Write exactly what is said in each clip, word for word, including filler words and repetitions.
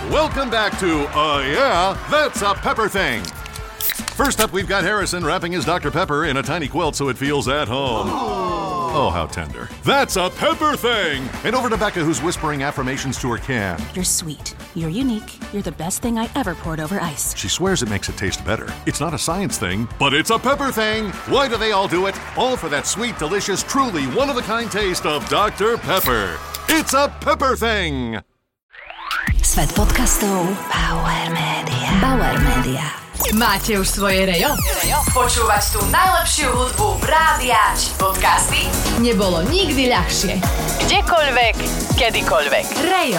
Welcome back to, uh, yeah, That's a Pepper Thing. First up, we've got Harrison wrapping his Doctor Pepper in a tiny quilt so it feels at home. Oh, how tender. That's a Pepper Thing! And over to Becca, who's whispering affirmations to her can. You're sweet. You're unique. You're the best thing I ever poured over ice. She swears it makes it taste better. It's not a science thing, but it's a Pepper Thing! Why do they all do it? All for that sweet, delicious, truly one-of-a-kind taste of Doctor Pepper. It's a Pepper Thing! Svet podcastov Bauer Media. Bauer Media. Máte už svoje rejo? Počúvať tú najlepšiu hudbu rádia či podcasty nebolo nikdy ľahšie. Kdekoľvek, kedykoľvek. Rejo.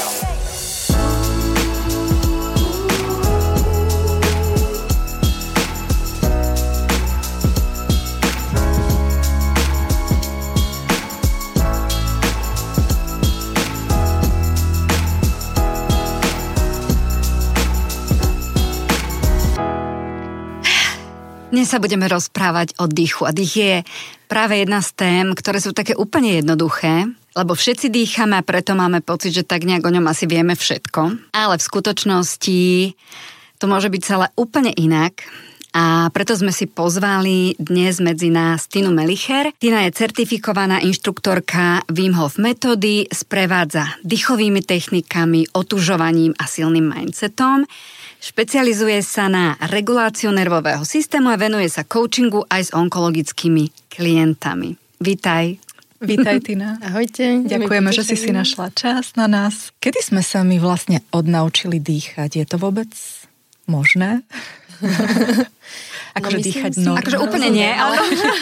Dnes sa budeme rozprávať o dýchu. A dých je práve jedna z tém, ktoré sú také úplne jednoduché, lebo všetci dýchame a preto máme pocit, že tak nejak o ňom asi vieme všetko. Ale v skutočnosti to môže byť celé úplne inak. A preto sme si pozvali dnes medzi nás Tinu Melicher. Tina je certifikovaná inštruktorka Wim Hof metódy, sprevádza dýchovými technikami, otužovaním a silným mindsetom. Špecializuje sa na reguláciu nervového systému a venuje sa coachingu aj s onkologickými klientami. Vítaj. Vítaj, Tina. Ahojte. Ďakujeme, že si si našla čas na nás. Kedy sme sa my vlastne odnaučili dýchať? Je to vôbec možné? Akože no, dýchať normálne. Akože úplne nie, ale...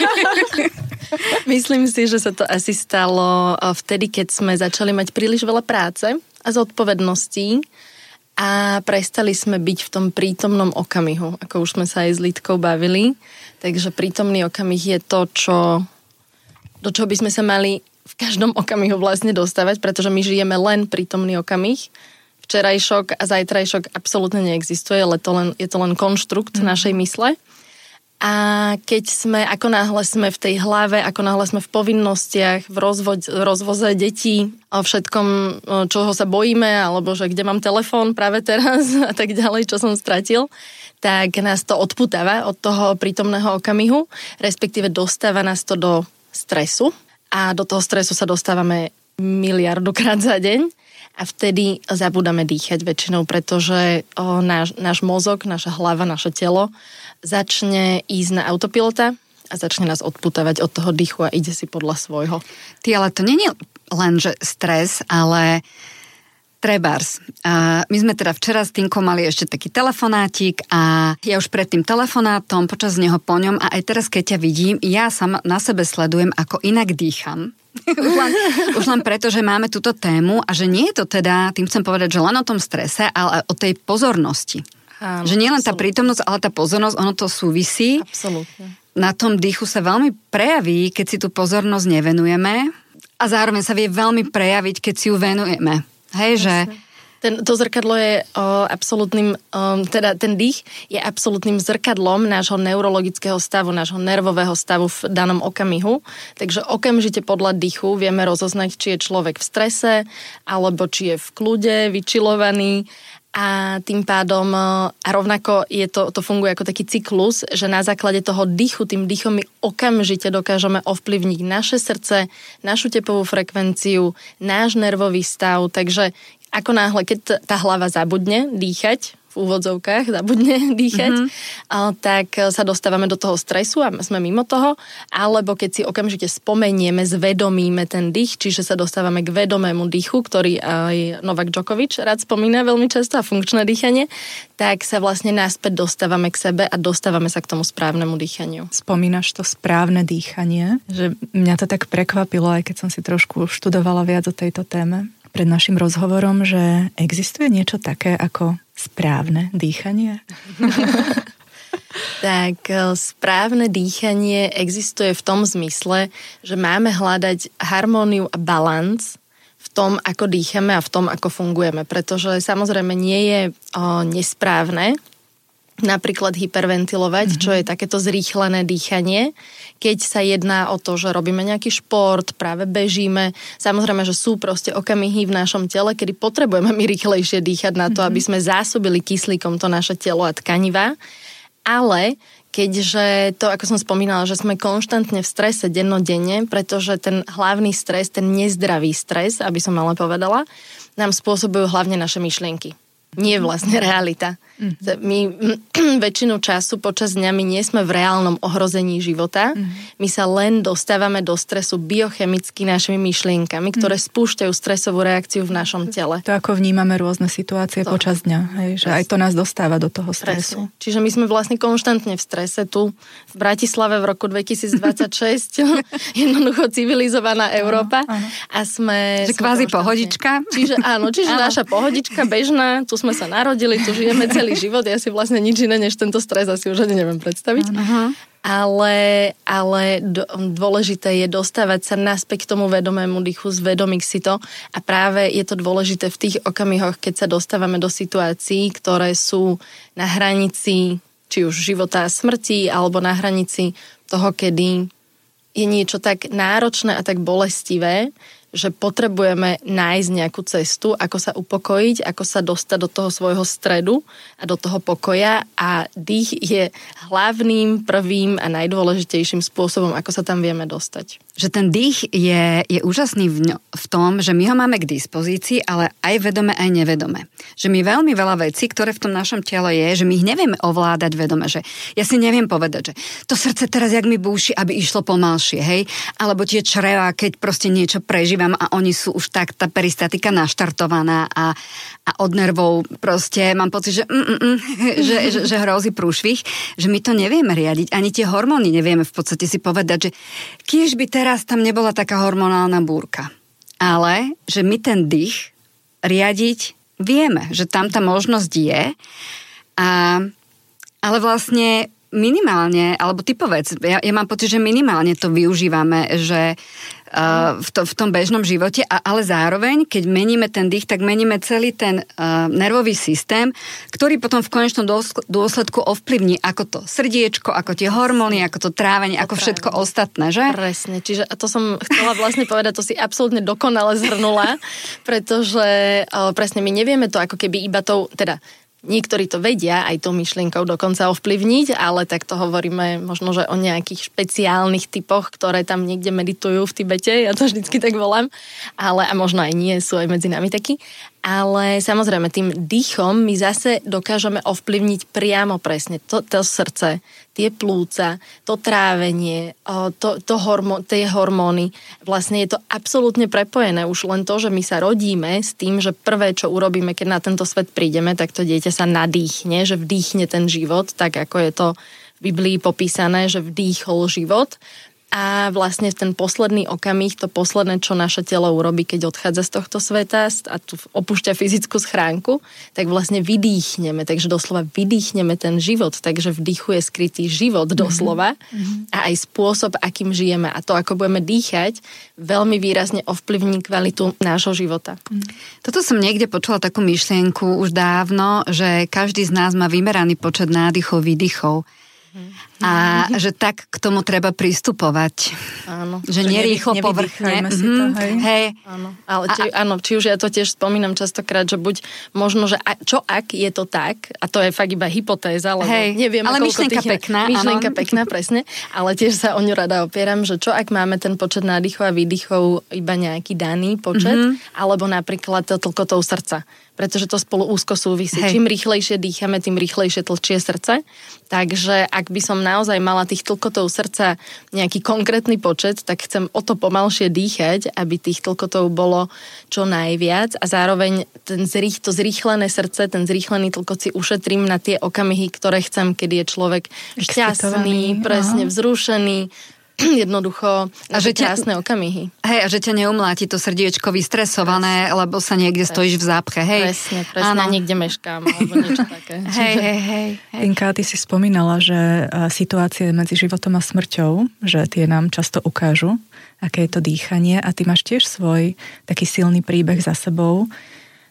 Myslím si, že sa to asi stalo vtedy, keď sme začali mať príliš veľa práce a zodpovedností a prestali sme byť v tom prítomnom okamihu, ako už sme sa aj s Lidkou bavili. Takže prítomný okamih je to, čo, do čoho by sme sa mali v každom okamihu vlastne dostávať, pretože my žijeme len prítomný okamih. Včerajšok a zajtrajšok absolútne neexistuje, ale to len, je to len konštrukt mm. našej mysle. A keď sme, ako náhle sme v tej hlave, ako náhle sme v povinnostiach, v rozvo- rozvoze detí, o všetkom, čoho sa bojíme, alebo že kde mám telefón práve teraz a tak ďalej, čo som stratil, tak nás to odputáva od toho prítomného okamihu, respektíve dostáva nás to do stresu a do toho stresu sa dostávame miliardukrát za deň. A vtedy zabúdame dýchať väčšinou, pretože o, náš, náš mozog, naša hlava, naše telo začne ísť na autopilota a začne nás odputávať od toho dýchu a ide si podľa svojho. Ty, ale to nie je len, že stres, ale trebárs. Uh, my sme teda včera s Tinkou mali ešte taký telefonátik a ja už pred tým telefonátom, počas neho po ňom a aj teraz, keď ťa vidím, ja sama na sebe sledujem, ako inak dýcham. už, len, už len preto, že máme túto tému a že nie je to teda, tým chcem povedať, že len o tom strese, ale o tej pozornosti. Áno, že nie len tá prítomnosť, ale tá pozornosť, ono to súvisí. Absolútne. Na tom dýchu sa veľmi prejaví, keď si tú pozornosť nevenujeme a zároveň sa vie veľmi prejaviť, keď si ju venujeme. Hej, že... Ten, to zrkadlo je o, absolútnym, o, teda ten dých je absolútnym zrkadlom nášho neurologického stavu, nášho nervového stavu v danom okamihu. Takže okamžite podľa dýchu vieme rozoznať, či je človek v strese, alebo či je v kľude, vyčilovaný. A tým pádom, a rovnako je to, to funguje ako taký cyklus, že na základe toho dýchu, tým dýchom my okamžite dokážeme ovplyvniť naše srdce, našu tepovú frekvenciu, náš nervový stav, takže ako náhle, keď tá hlava zabudne dýchať, v úvodzovkách zabudne dýchať, mm-hmm. tak sa dostávame do toho stresu a sme mimo toho, alebo keď si okamžite spomenieme, zvedomíme ten dých, čiže sa dostávame k vedomému dýchu, ktorý aj Novak Djokovic rád spomína veľmi často, a funkčné dýchanie, tak sa vlastne naspäť dostávame k sebe a dostávame sa k tomu správnemu dýchaniu. Spomínaš to správne dýchanie, že mňa to tak prekvapilo, aj keď som si trošku študovala viac o tejto téme pred našim rozhovorom, že existuje niečo také ako správne dýchanie? Tak správne dýchanie existuje v tom zmysle, že máme hľadať harmóniu a balans v tom, ako dýchame a v tom, ako fungujeme. Pretože samozrejme nie je o, nesprávne napríklad hyperventilovať, mm-hmm. čo je takéto zrýchlené dýchanie. Keď sa jedná o to, že robíme nejaký šport, práve bežíme, samozrejme, že sú proste okamihy v našom tele, kedy potrebujeme my rýchlejšie dýchať na to, mm-hmm. aby sme zásobili kyslíkom to naše telo a tkanivá. Ale keďže to, ako som spomínala, že sme konštantne v strese dennodenne, pretože ten hlavný stres, ten nezdravý stres, aby som ale povedala, nám spôsobujú hlavne naše myšlienky. Nie vlastne realita. Mm-hmm. My väčšinu času počas dňa my nie sme v reálnom ohrození života. Mm-hmm. My sa len dostávame do stresu biochemicky našimi myšlienkami, ktoré mm-hmm. spúšťajú stresovú reakciu v našom tele. To ako vnímame rôzne situácie to. počas dňa. Hej, že aj to nás dostáva do toho stresu. Presne. Čiže my sme vlastne konštantne v strese tu v Bratislave v roku dvetisícdvadsaťšesť. Jednoducho civilizovaná Európa. Áno, áno. A sme... Že kvázi pohodička. Čiže áno, čiže áno. Naša pohodička bežná, tu sme sa narodili, tu žijeme celý život, ja si vlastne nič iné, než tento stres asi už ani neviem predstaviť. Uh-huh. Ale, ale dôležité je dostávať sa naspäť k tomu vedomému dýchu, zvedomiť si to a práve je to dôležité v tých okamihoch, keď sa dostávame do situácií, ktoré sú na hranici či už života a smrti, alebo na hranici toho, kedy je niečo tak náročné a tak bolestivé, že potrebujeme nájsť nejakú cestu, ako sa upokojiť, ako sa dostať do toho svojho stredu a do toho pokoja a dých je hlavným, prvým a najdôležitejším spôsobom, ako sa tam vieme dostať. Že ten dých je, je úžasný v, ňo, v tom, že my ho máme k dispozícii, ale aj vedome, aj nevedome. Že my veľmi veľa vecí, ktoré v tom našom tele je, že my ich nevieme ovládať vedome, že ja si neviem povedať, že to srdce teraz jak mi búši, aby išlo pomalšie, hej? Alebo tie čreva, keď proste niečo prežívam a oni sú už tak, tá peristatika naštartovaná a, a od nervov proste mám pocit, že, mm, mm, mm, že, že, že hrozí prúšvih, že my to nevieme riadiť, ani tie hormóny nevieme v podstate si povedať, že kiež by teraz tam nebola taká hormonálna búrka. Ale, že my ten dých riadiť vieme, že tam tá možnosť je. A, ale vlastne minimálne, alebo ty povedz, ja, ja mám pocit, že minimálne to využívame, že uh, v, to, v tom bežnom živote, a, ale zároveň, keď meníme ten dých, tak meníme celý ten uh, nervový systém, ktorý potom v konečnom dôsledku ovplyvní ako to srdiečko, ako tie hormóny, ako to trávenie, ako všetko ostatné, že? Presne, čiže a to som chcela vlastne povedať, to si absolútne dokonale zhrnula, pretože uh, presne my nevieme to ako keby iba tou, teda niektorí to vedia aj tou myšlienkou dokonca ovplyvniť, ale tak to hovoríme možno, že o nejakých špeciálnych typoch, ktoré tam niekde meditujú v Tibete, ja to vždycky tak volám, ale a možno aj nie, sú aj medzi nami takí. Ale samozrejme, tým dýchom my zase dokážeme ovplyvniť priamo presne to, to srdce, tie plúca, to trávenie, to, to hormó, tie hormóny. Vlastne je to absolútne prepojené. Už len to, že my sa rodíme s tým, že prvé, čo urobíme, keď na tento svet prídeme, tak to dieťa sa nadýchne, že vdýchne ten život, tak ako je to v Biblii popísané, že vdýchol život. A vlastne ten posledný okamih, to posledné, čo naše telo urobí, keď odchádza z tohto sveta a tu opúšťa fyzickú schránku, tak vlastne vydýchneme, takže doslova vydýchneme ten život, takže v dýchu je skrytý život doslova mm-hmm. a aj spôsob, akým žijeme a to, ako budeme dýchať, veľmi výrazne ovplyvní kvalitu nášho života. Toto som niekde počula takú myšlienku už dávno, že každý z nás má vymeraný počet nádychov, výdychov. A že tak k tomu treba pristupovať. Áno. Že nerýchlo povrchne. Si to, hej. Hej. Áno. Ale či, a, áno, či už ja to tiež spomínam častokrát, že buď možno, že a, čo ak je to tak, a to je fakt iba hypotéza, lebo hej. neviem, ale myšlienka tých, pekná. Myšlienka áno. pekná, presne. Ale tiež sa o ňu rada opieram, že čo ak máme ten počet nádychov a výdychov iba nejaký daný počet, mm-hmm. alebo napríklad tlkotou srdca. Pretože to spolu úzko súvisí. Hej. Čím rýchlejšie dýchame, tým rýchlejšie tlčie srdce. Takže ak by som naozaj mala tých tlkotov srdca nejaký konkrétny počet, tak chcem o to pomalšie dýchať, aby tých tlkotov bolo čo najviac a zároveň ten zrých, to zrýchlené srdce, ten zrýchlený tlkot si ušetrím na tie okamihy, ktoré chcem, keď je človek šťastný, presne vzrušený, jednoducho a že krásne okamihy. Hej, a že ťa neumláti to srdiečko vystresované, presne. Lebo sa niekde presne. Stojíš v zápche, hej. Presne, presne, niekde meškám, alebo niečo také. Hej, hej, hej. Inka, ty si spomínala, že situácie medzi životom a smrťou, že tie nám často ukážu, aké je to dýchanie a ty máš tiež svoj taký silný príbeh za sebou,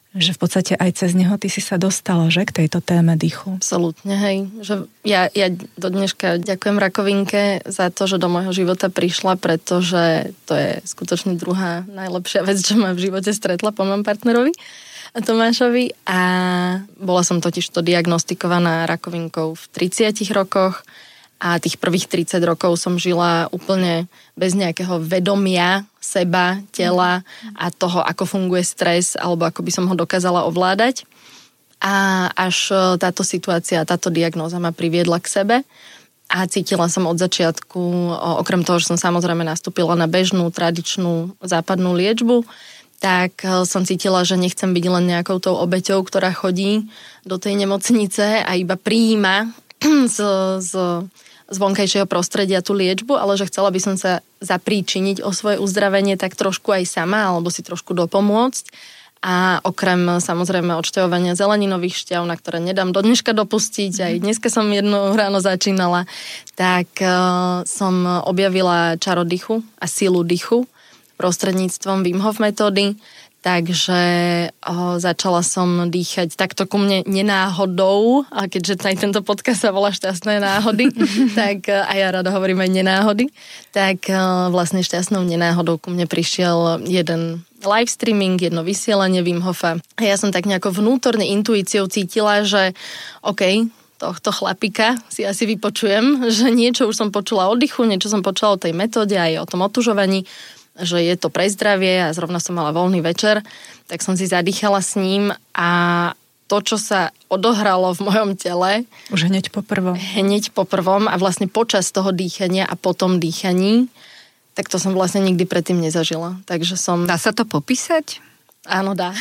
Že v podstate aj cez neho ty si sa dostala, že, k tejto téme dýchu. Absolútne, hej. Že ja, ja do dneška ďakujem rakovinke za to, že do môjho života prišla, pretože to je skutočne druhá najlepšia vec, čo ma v živote stretla po mojom partnerovi Tomášovi. A bola som totiž to diagnostikovaná rakovinkou v tridsiatich rokoch a tých prvých tridsať rokov som žila úplne bez nejakého vedomia seba, tela a toho, ako funguje stres alebo ako by som ho dokázala ovládať. A až táto situácia, táto diagnóza ma priviedla k sebe a cítila som od začiatku, okrem toho, že som samozrejme nastúpila na bežnú, tradičnú západnú liečbu, tak som cítila, že nechcem byť len nejakou tou obeťou, ktorá chodí do tej nemocnice a iba prijíma z, z, z vonkajšieho prostredia tú liečbu, ale že chcela by som sa zapríčiniť o svoje uzdravenie tak trošku aj sama, alebo si trošku dopomôcť. A okrem samozrejme odšťavovania zeleninových šťav, na ktoré nedám do dneška dopustiť, aj dneska som jedno ráno začínala, tak uh, som objavila čaro dýchu a silu dýchu prostredníctvom Wim Hof metódy. Takže o, začala som dýchať takto ku mne nenáhodou, a keďže aj tento podcast sa volá Šťastné náhody, tak a ja rada hovorím aj nenáhody, tak o, vlastne šťastnou nenáhodou ku mne prišiel jeden live streaming, jedno vysielanie Wim Hofa. A ja som tak nejako vnútorne intuíciou cítila, že OK, tohto chlapika si asi vypočujem, že niečo už som počula o dýchu, niečo som počula o tej metóde aj o tom otužovaní, že je to pre zdravie a zrovna som mala voľný večer, tak som si zadýchala s ním a to, čo sa odohralo v mojom tele... Už hneď po prvom. Hneď po prvom a vlastne počas toho dýchania a potom dýchaní, tak to som vlastne nikdy predtým nezažila. Takže som... Dá sa to popísať? Áno, dá.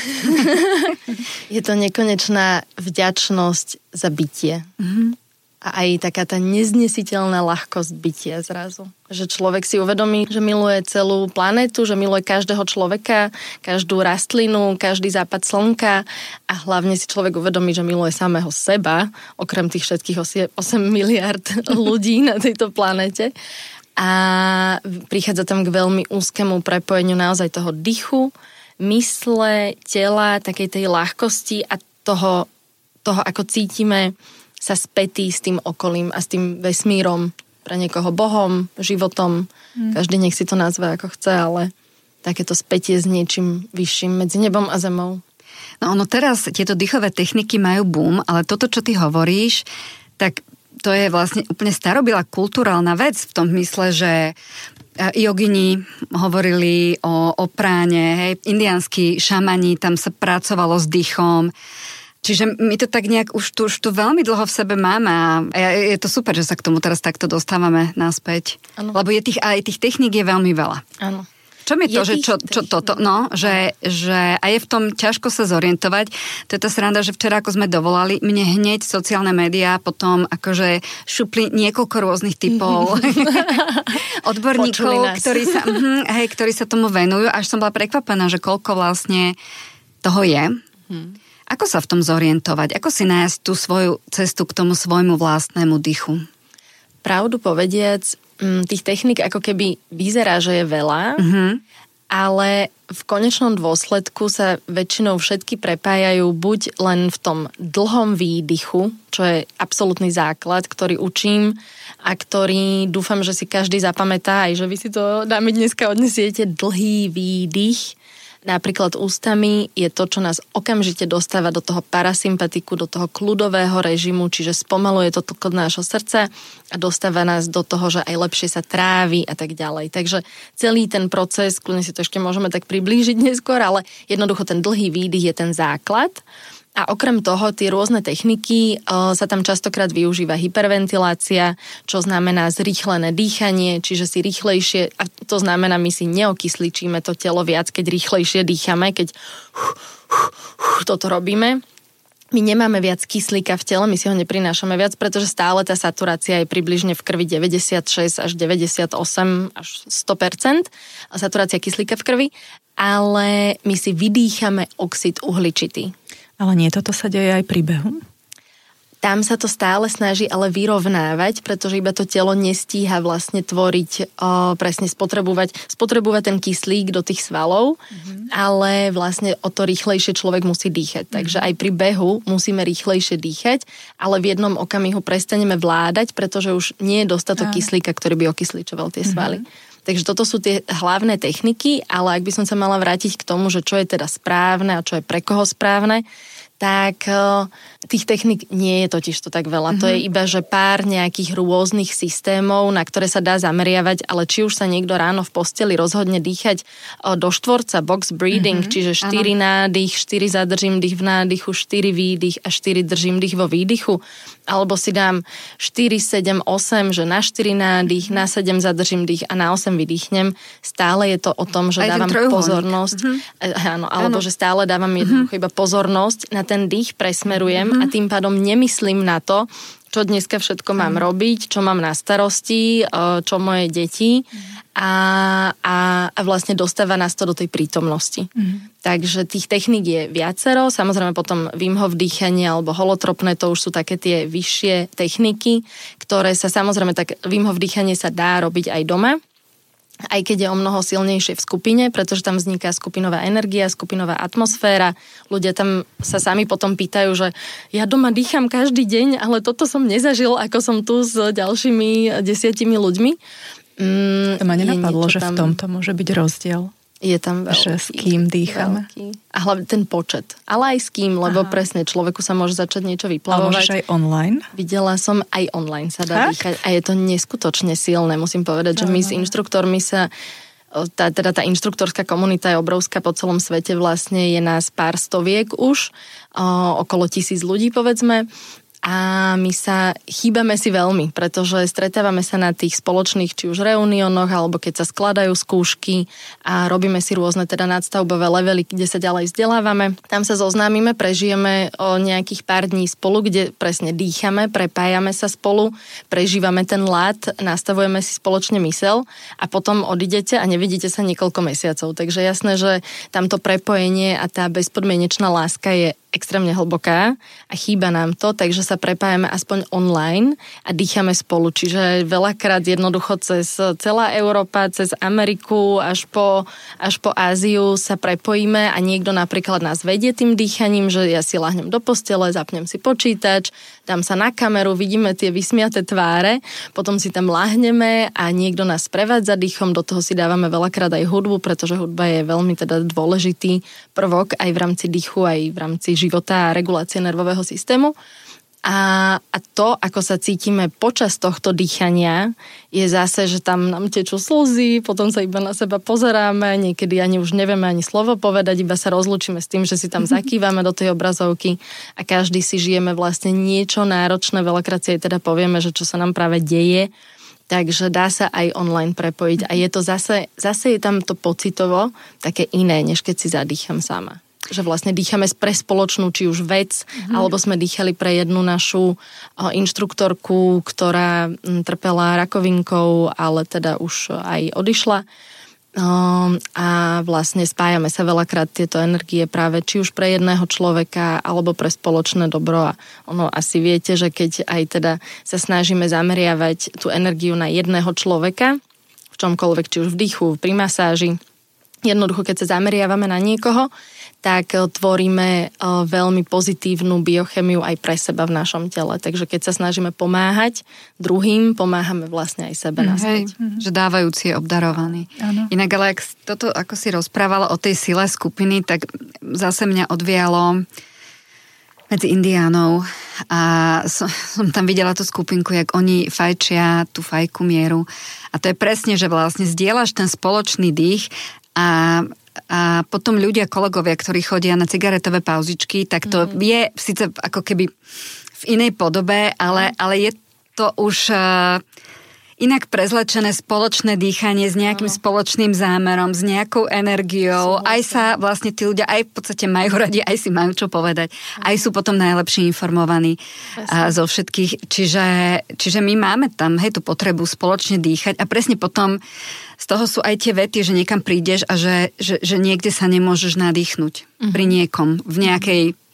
Je to nekonečná vďačnosť za bytie. Mm-hmm. A aj taká tá neznesiteľná ľahkosť bytia zrazu. Že človek si uvedomí, že miluje celú planetu, že miluje každého človeka, každú rastlinu, každý západ slnka a hlavne si človek uvedomí, že miluje samého seba, okrem tých všetkých osem miliárd ľudí na tejto planete. A prichádza tam k veľmi úzkému prepojeniu naozaj toho dychu, mysle, tela, takej tej ľahkosti a toho, toho ako cítime sa spätí s tým okolím a s tým vesmírom, pre niekoho Bohom, životom. Mm. Každý nech si to nazve ako chce, ale takéto spätie s niečím vyšším medzi nebom a zemou. No ono teraz, tieto dýchové techniky majú boom, ale toto, čo ty hovoríš, tak to je vlastne úplne starobilá kulturálna vec v tom mysle, že jogini hovorili o, o práne, hej, indiánski šamani, tam sa pracovalo s dýchom. Čiže my to tak nejak už tu, už tu veľmi dlho v sebe máme a je to super, že sa k tomu teraz takto dostávame naspäť. Ano. Lebo je tých, aj tých techník je veľmi veľa. Áno. Čo mi to, že čo, čo toto, no, že, že a je v tom ťažko sa zorientovať. To je tá sranda, že včera, ako sme dovolali, mne hneď sociálne médiá potom akože šupli niekoľko rôznych typov odborníkov, ktorí sa, hm, hej, ktorí sa tomu venujú. Až som bola prekvapená, že koľko vlastne toho je. Hm. Ako sa v tom zorientovať? Ako si nájsť tú svoju cestu k tomu svojmu vlastnému dychu? Pravdu povediac, tých techník ako keby vyzerá, že je veľa, mm-hmm. ale v konečnom dôsledku sa väčšinou všetky prepájajú buď len v tom dlhom výdychu, čo je absolútny základ, ktorý učím a ktorý dúfam, že si každý zapamätá, aj že vy si to, dámy, dneska odnesiete, dlhý výdych. Napríklad ústami je to, čo nás okamžite dostáva do toho parasympatiku, do toho kľudového režimu, čiže spomaluje to tlkot nášho srdca a dostáva nás do toho, že aj lepšie sa trávi a tak ďalej. Takže celý ten proces, kľudne si to ešte môžeme tak priblížiť neskôr, ale jednoducho ten dlhý výdych je ten základ. A okrem toho, tie rôzne techniky, o, sa tam častokrát využíva hyperventilácia, čo znamená zrýchlené dýchanie, čiže si rýchlejšie, a to znamená, my si neokysličíme to telo viac, keď rýchlejšie dýchame, keď uh, uh, uh, toto robíme. My nemáme viac kyslíka v tele, my si ho neprinášame viac, pretože stále tá saturácia je približne v krvi deväťdesiatšesť až deväťdesiatosem až sto percent, a saturácia kyslíka v krvi, ale my si vydýchame oxid uhličitý. Ale nie, toto sa deje aj pri behu? tam sa to stále snaží ale vyrovnávať, pretože iba to telo nestíha vlastne tvoriť, o, presne spotrebovať, spotrebovať ten kyslík do tých svalov, mm-hmm. ale vlastne o to rýchlejšie človek musí dýchať. Mm-hmm. Takže aj pri behu musíme rýchlejšie dýchať, ale v jednom okamihu prestaneme vládať, pretože už nie je dostatok kyslíka, ktorý by okysličoval tie svaly. Mm-hmm. Takže toto sú tie hlavné techniky, ale ak by som sa mala vrátiť k tomu, že čo je teda správne a čo je pre koho správne, tak tých technik nie je totiž to tak veľa. Mm-hmm. To je iba, že pár nejakých rôznych systémov, na ktoré sa dá zameriavať, ale či už sa niekto ráno v posteli rozhodne dýchať do štvorca, box breathing, mm-hmm. čiže štyri nádych, štyri zadržím dých v nádychu, štyri výdych a štyri držím dých vo výdychu, alebo si dám štyri, sedem, osem, že na štyri nádych, na sedem zadržím dých a na osem vydýchnem. Stále je to o tom, že aj dávam pozornosť, mm-hmm. áno, alebo áno. že stále dávam jednoducho mm-hmm. iba pozornosť na ten dých, presmerujem mm-hmm. a tým pádom nemyslím na to, čo dneska všetko mám mm. robiť, čo mám na starosti, čo moje deti mm. a, a, a vlastne dostáva nás to do tej prítomnosti. Mm. Takže tých techník je viacero, samozrejme potom Wim Hof dýchanie alebo holotropné, to už sú také tie vyššie techniky, ktoré sa samozrejme, tak Wim Hof dýchanie sa dá robiť aj doma, aj keď je o mnoho silnejšie v skupine, pretože tam vzniká skupinová energia, skupinová atmosféra. Ľudia tam sa sami potom pýtajú, že ja doma dýcham každý deň, ale toto som nezažil, ako som tu s ďalšími desiatimi ľuďmi. Mm, to ma nenapadlo, že tam... v tomto môže byť rozdiel. Je tam veľký. Že s kým dýchame. Veľký. A hlavne ten počet. Ale aj s kým, lebo Aha. presne človeku sa môže začať niečo vyplavovať. Ale môžeš aj online? Videla som, aj online sa dá tak? dýchať. A je to neskutočne silné, musím povedať, že my s inštruktormi sa, tá, teda tá inštruktorská komunita je obrovská po celom svete, vlastne je nás pár stoviek už, o, okolo tisíc ľudí povedzme. A my sa chýbame si veľmi, pretože stretávame sa na tých spoločných či už reunionoch, alebo keď sa skladajú skúšky a robíme si rôzne teda nadstavbové levely, kde sa ďalej vzdelávame. Tam sa zoznámime, prežijeme o nejakých pár dní spolu, kde presne dýchame, prepájame sa spolu, prežívame ten lát, nastavujeme si spoločne mysel a potom odidete a nevidíte sa niekoľko mesiacov. Takže jasné, že tamto prepojenie a tá bezpodmienečná láska je extrémne hlboká a chýba nám to, takže sa prepájame aspoň online a dýchame spolu. Čiže veľakrát jednoducho cez celá Európa, cez Ameriku až po, až po Áziu sa prepojíme a niekto napríklad nás vedie tým dýchaním, že ja si lahnem do postele, zapnem si počítač, dám sa na kameru, vidíme tie vysmiaté tváre, potom si tam lahneme a niekto nás prevádza dýchom, do toho si dávame veľakrát aj hudbu, pretože hudba je veľmi teda dôležitý prvok aj v rámci dýchu, aj v rámci života a regulácie nervového systému. A, a to, ako sa cítime počas tohto dýchania, je zase, že tam nám tečú slzy, potom sa iba na seba pozeráme, niekedy ani už nevieme ani slovo povedať, iba sa rozlúčime s tým, že si tam zakývame do tej obrazovky a každý si žijeme vlastne niečo náročné, veľakrát si aj teda povieme, že čo sa nám práve deje, takže dá sa aj online prepojiť a je to zase, zase je tam to pocitovo také iné, než keď si zadýcham sama. Že vlastne dýchame pre spoločnú, či už vec, mm. alebo sme dýchali pre jednu našu inštruktorku, ktorá trpela rakovinkou, ale teda už aj odišla. Um, a vlastne spájame sa veľakrát tieto energie práve či už pre jedného človeka, alebo pre spoločné dobro. A ono asi viete, že keď aj teda sa snažíme zameriavať tú energiu na jedného človeka, v čomkoľvek, či už v dýchu, pri masáži, jednoducho, keď sa zameriavame na niekoho, tak tvoríme veľmi pozitívnu biochemiu aj pre seba v našom tele. Takže keď sa snažíme pomáhať druhým, pomáhame vlastne aj sebe naspäť. Hej, že dávajúci je obdarovaný. Ano. Inak, ale ak toto, ako si rozprávala o tej sile skupiny, tak zase mňa odvialo medzi Indiánov a som, som tam videla tú skupinku, jak oni fajčia tú fajku mieru. A to je presne, že vlastne zdieľaš ten spoločný dých a a potom ľudia, kolegovia, ktorí chodia na cigaretové pauzičky, tak to mm. je síce ako keby v inej podobe, ale, ale je to už uh, inak prezlečené spoločné dýchanie s nejakým no. spoločným zámerom, s nejakou energiou. Súhlasím. Aj sa vlastne tí ľudia aj v podstate majú radi, aj si majú čo povedať. Mm. Aj sú potom najlepšie informovaní uh, zo všetkých. Čiže, čiže my máme tam hej, tú potrebu spoločne dýchať a presne potom z toho sú aj tie vety, že niekam prídeš a že, že, že niekde sa nemôžeš nadýchnuť mm-hmm. pri niekom, v nejakej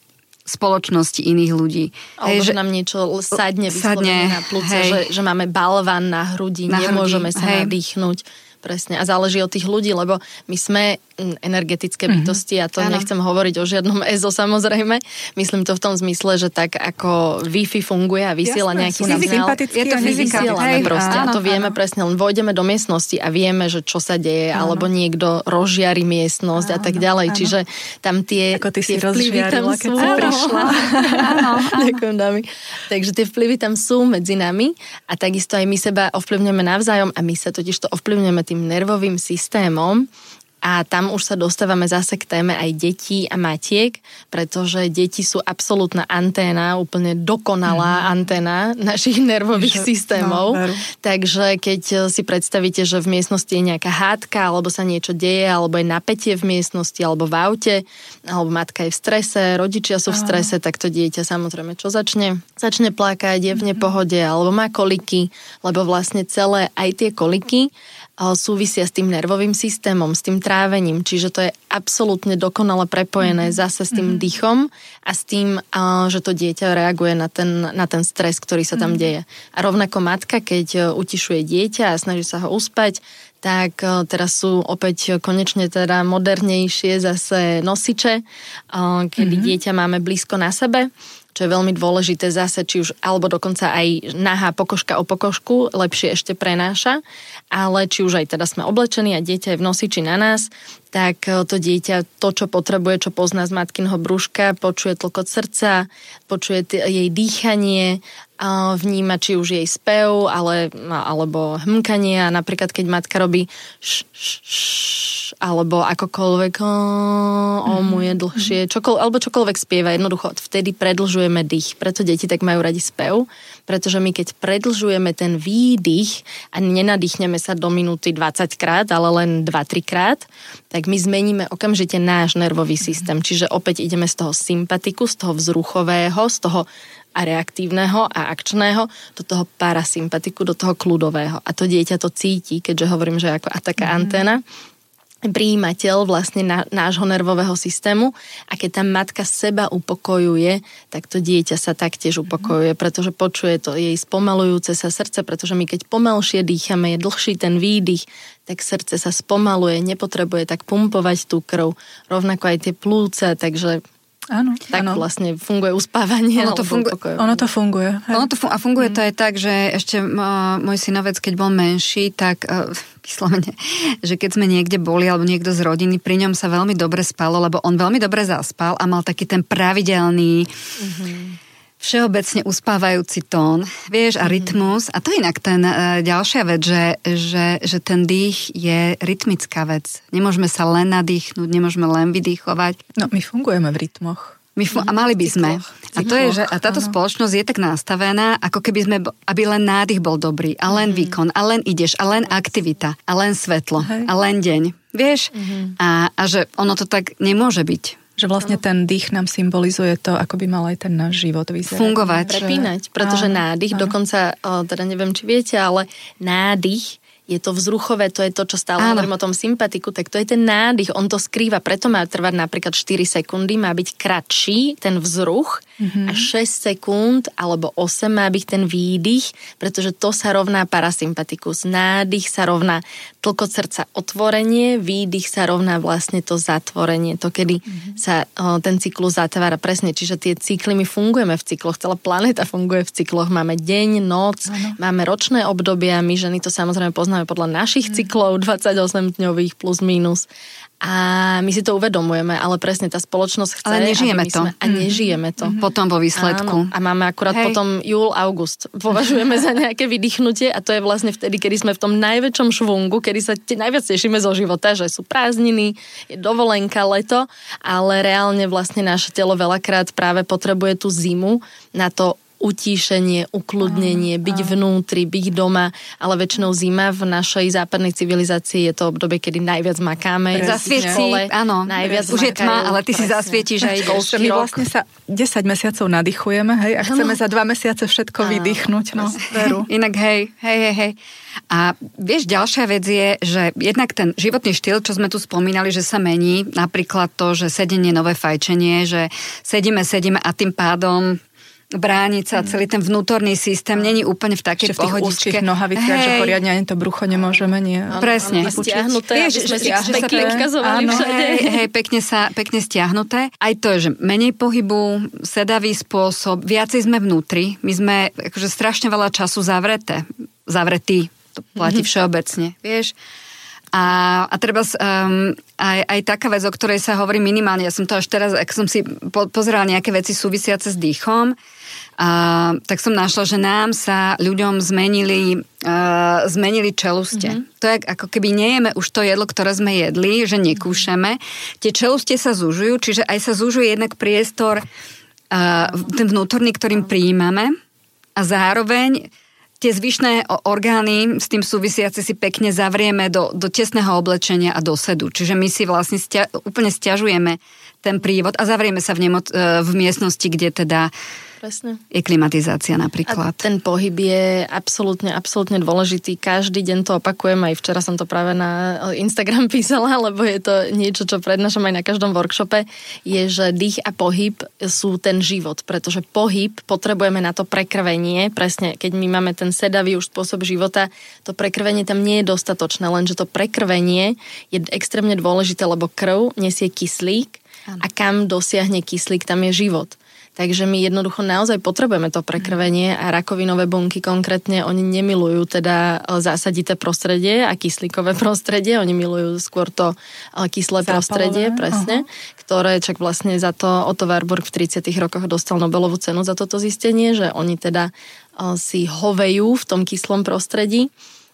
spoločnosti iných ľudí. Alebo hej, že nám niečo sadne, sadne na plúce, že, že máme balvan na hrudi, na nemôžeme hrudi, sa hej. nadýchnuť. Presne. A záleží od tých ľudí, lebo my sme energetické bytosti a to mm-hmm. nechcem hovoriť o žiadnom EZO samozrejme. Myslím to v tom zmysle, že tak ako Wi-Fi funguje a vysiela nejaký signál. Je to fyzika. Vysielame proste áno, a to áno. vieme presne. Len vojdeme do miestnosti a vieme, že čo sa deje, áno. alebo niekto rozžiari miestnosť áno, a tak ďalej. Áno. Čiže tam tie, ako ty tie si vplyvy tam keď sú. Si prišla. Áno, ďakujem dámy. Takže tie vplyvy tam sú medzi nami a takisto aj my seba ovplyvňujeme navzájom a my sa totiž to ovplyvňujeme tým nervovým systémom. A tam už sa dostávame zase k téme aj detí a matiek, pretože deti sú absolútna anténa, úplne dokonalá mm. anténa našich nervových Že, systémov. No, Takže keď si predstavíte, že v miestnosti je nejaká hádka, alebo sa niečo deje, alebo je napätie v miestnosti, alebo v aute, alebo matka je v strese, rodičia sú v strese, tak to dieťa samozrejme čo začne? Začne plakať, je v nepohode, alebo má koliky, lebo vlastne celé aj tie koliky súvisia s tým nervovým systémom, s tým trávením, čiže to je absolútne dokonale prepojené mm-hmm. zase s tým mm-hmm. dýchom a s tým, že to dieťa reaguje na ten, na ten stres, ktorý sa tam mm-hmm. deje. A rovnako matka, keď utišuje dieťa a snaží sa ho uspať, tak teraz sú opäť konečne teda modernejšie zase nosiče, kedy mm-hmm. dieťa máme blízko na sebe, čo je veľmi dôležité zase, či už, alebo dokonca aj nahá pokožka o pokožku, lepšie ešte prenáša, ale či už aj teda sme oblečení a dieťa je v nosiči na nás, tak to dieťa, to, čo potrebuje, čo pozná z matkinho brúška, počuje tlkot srdca, počuje t- jej dýchanie, a vníma, či už jej spev, ale, alebo hmkanie a napríklad, keď matka robí š, š, š, alebo akokoľvek o, o mu je dlhšie, čokoľ, alebo čokoľvek spieva, jednoducho vtedy predlžujeme dých. Preto deti tak majú radi spev, pretože my keď predlžujeme ten výdych a nenadýchneme sa do minúty dvadsať krát, ale len dva tri krát, tak my zmeníme okamžite náš nervový systém. Čiže opäť ideme z toho sympatiku, z toho vzruchového, z toho a reaktívneho a akčného do toho parasympatiku, do toho kľudového. A to dieťa to cíti, keďže hovorím, že ako a taká mm-hmm. anténa, prijímateľ vlastne na, nášho nervového systému a keď tá matka seba upokojuje, tak to dieťa sa taktiež upokojuje, pretože počuje to jej spomalujúce sa srdce, pretože my keď pomalšie dýchame, je dlhší ten výdych, tak srdce sa spomaluje, nepotrebuje tak pumpovať tú krv, rovnako aj tie plúca, takže áno, tak áno. vlastne funguje uspávanie. Ono to, fungu- ono to funguje. Ono to fun- a funguje mm. to aj tak, že ešte uh, môj synovec, keď bol menší, tak uh, vyslovene, že keď sme niekde boli, alebo niekto z rodiny, pri ňom sa veľmi dobre spalo, lebo on veľmi dobre zaspal a mal taký ten pravidelný mm-hmm. všeobecne uspávajúci tón, vieš, a rytmus. A to je inak ten uh, ďalšia vec, že, že, že ten dých je rytmická vec. Nemôžeme sa len nadýchnúť, nemôžeme len vydýchovať. No, my fungujeme v rytmoch. My fu- a mali by sme. A, to je, že, a táto áno. spoločnosť je tak nastavená, ako keby sme, aby len nádych bol dobrý, a len mm. výkon, a len ideš, a len aktivita, a len svetlo, Hej. a len deň. Vieš? Mm-hmm. A, a že ono to tak nemôže byť. Že vlastne ten dých nám symbolizuje to, ako by mal aj ten náš život vyzerať. Fungovať. Prepínať, pretože áno, nádych, áno. dokonca, teda neviem, či viete, ale nádych je to vzruchové, to je to, čo stále áno. hovorím o tom sympatiku, tak to je ten nádych, on to skrýva, preto má trvať napríklad štyri sekundy, má byť kratší ten vzruch mm-hmm. a šesť sekúnd alebo osem má byť ten výdych, pretože to sa rovná parasympatikus. Nádych sa rovná tlkot srdca otvorenie, výdych sa rovná vlastne to zatvorenie, to kedy mm-hmm. sa o, ten cyklus zatvára presne, čiže tie cykly, my fungujeme v cykloch, celá planéta funguje v cykloch, máme deň, noc, ano. Máme ročné obdobia, my ženy to samozrejme poznáme podľa našich cyklov dvadsaťosem dňových plus minus a my si to uvedomujeme, ale presne tá spoločnosť chce, ale nežijeme to. Sme, a nežijeme to. Mm-hmm. Potom vo výsledku. Áno, a máme akurát Hej. potom júl, august. Považujeme za nejaké vydýchnutie a to je vlastne vtedy, kedy sme v tom najväčšom švungu, kedy sa te, najviac tešíme zo života, že sú prázdniny, je dovolenka, leto, ale reálne vlastne naše telo veľakrát práve potrebuje tú zimu na to utíšenie, ukludnenie, byť vnútri, byť doma, ale väčšinou zima v našej západnej civilizácii je to obdobie, kedy najviac makáme. Zasvieti, áno. Najviac už je tma, ale ty si zasvietíš aj školský My rok. vlastne sa desať mesiacov nadýchujeme, hej, a chceme za dva mesiace všetko ano. vydýchnuť, no, veru. Inak hej, hej, hej, hej. A vieš, ďalšia vec je, že jednak ten životný štýl, čo sme tu spomínali, že sa mení, napríklad to, že sedenie, nové fajčenie, že sedíme, sedíme a tým pádom brániť sa, celý ten vnútorný systém není úplne v takej pohodičke. Ešte v tých úzkých nohaviciach, že poriadne ani to brucho nemôžeme, nie. Presne. Stiahnuté, aby sme si pekne ukazovali všade. Hej, hej, pekne sa, pekne stiahnuté. Aj to je, že menej pohybu, sedavý spôsob, viacej sme vnútri. My sme akože strašne veľa času zavreté. Zavretí. To platí mm-hmm. všeobecne, vieš. A, a treba um, aj, aj taká vec, o ktorej sa hovorí minimálne, ja som to až teraz, ak som si po, pozerala nejaké veci súvisiace s dýchom, a, tak som našla, že nám sa ľuďom zmenili, uh, zmenili čeluste. Mm-hmm. To je ako keby nejeme už to jedlo, ktoré sme jedli, že nekúšame. Tie čeluste sa zužujú, čiže aj sa zužuje jednak priestor, uh, ten vnútorný, ktorým prijímame a zároveň tie zvyšné orgány s tým súvisiace si pekne zavrieme do, do tesného oblečenia a do sedu. Čiže my si vlastne stia, úplne stiažujeme ten prívod a zavrieme sa v, nemo- v miestnosti, kde teda Presne. je klimatizácia napríklad. A ten pohyb je absolútne, absolútne dôležitý. Každý deň to opakujem, aj včera som to práve na Instagram písala, lebo je to niečo, čo prednášam aj na každom workshope, je, že dých a pohyb sú ten život, pretože pohyb potrebujeme na to prekrvenie, presne keď my máme ten sedavý už spôsob života, to prekrvenie tam nie je dostatočné, lenže to prekrvenie je extrémne dôležité, lebo krv nesie kyslík a kam dosiahne kyslík, tam je život. Takže my jednoducho naozaj potrebujeme to prekrvenie a rakovinové bunky konkrétne, oni nemilujú teda zásadité prostredie a kyslíkové prostredie, oni milujú skôr to kyslé Zápalové. prostredie, presne, uh-huh. ktoré čak vlastne za to Otto Warburg v tridsiatych rokoch dostal Nobelovú cenu za toto zistenie, že oni teda si hovejú v tom kyslom prostredí.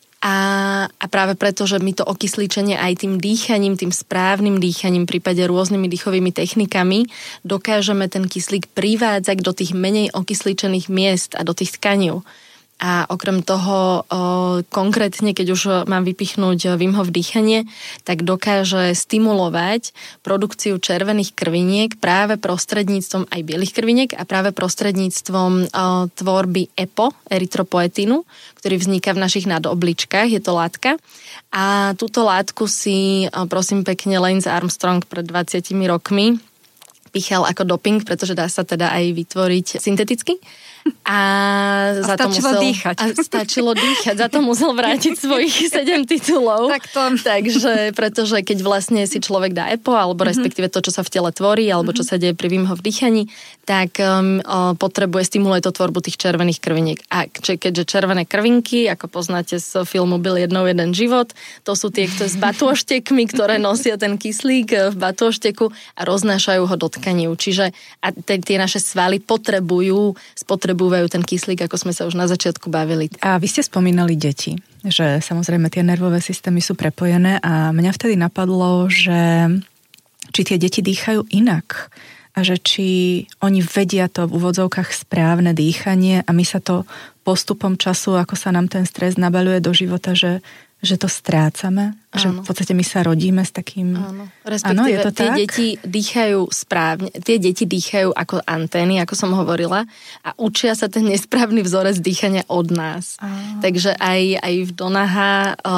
A, a práve preto, že my to okysličenie aj tým dýchaním, tým správnym dýchaním, v prípade rôznymi dýchovými technikami, dokážeme ten kyslík privádzať do tých menej okysličených miest a do tých tkanív. A okrem toho, konkrétne, keď už mám vypichnúť Wim Hof dýchanie, tak dokáže stimulovať produkciu červených krviniek práve prostredníctvom aj bielých krviniek a práve prostredníctvom tvorby E P O, erytropoetínu, ktorý vzniká v našich nadobličkách, je to látka. A túto látku si, prosím pekne, Lance Armstrong pred dvadsiatimi rokmi pichal ako doping, pretože dá sa teda aj vytvoriť synteticky. A, a za to musel dýchať. A stačilo dýchať, za to musel vrátiť svojich sedem titulov. Tak to... Takže, pretože keď vlastne si človek dá E P O, alebo respektíve to, čo sa v tele tvorí, alebo čo sa deje pri Wim Hof dýchaní, tak um, o, potrebuje, stimuluje to tvorbu tých červených krviniek. A keďže červené krvinky, ako poznáte z filmu Byl jednou jeden život, to sú tie, ktoré s batôštekmi, ktoré nosia ten kyslík v batôšteku a roznášajú ho do tkanív. Čiže a tie naše svaly potrebujú spotrebujú Búvajú ten kyslík, ako sme sa už na začiatku bavili. A vy ste spomínali deti, že samozrejme tie nervové systémy sú prepojené a mňa vtedy napadlo, že či tie deti dýchajú inak a že či oni vedia to v úvodzovkách správne dýchanie a my sa to postupom času, ako sa nám ten stres nabaľuje do života, že že to strácame, áno. Že v podstate my sa rodíme s takým... Áno, respektíve áno, je to tie tak? deti dýchajú správne, tie deti dýchajú ako antény, ako som hovorila, a učia sa ten nesprávny vzorec dýchania od nás. Áno. Takže aj, aj v Donaha,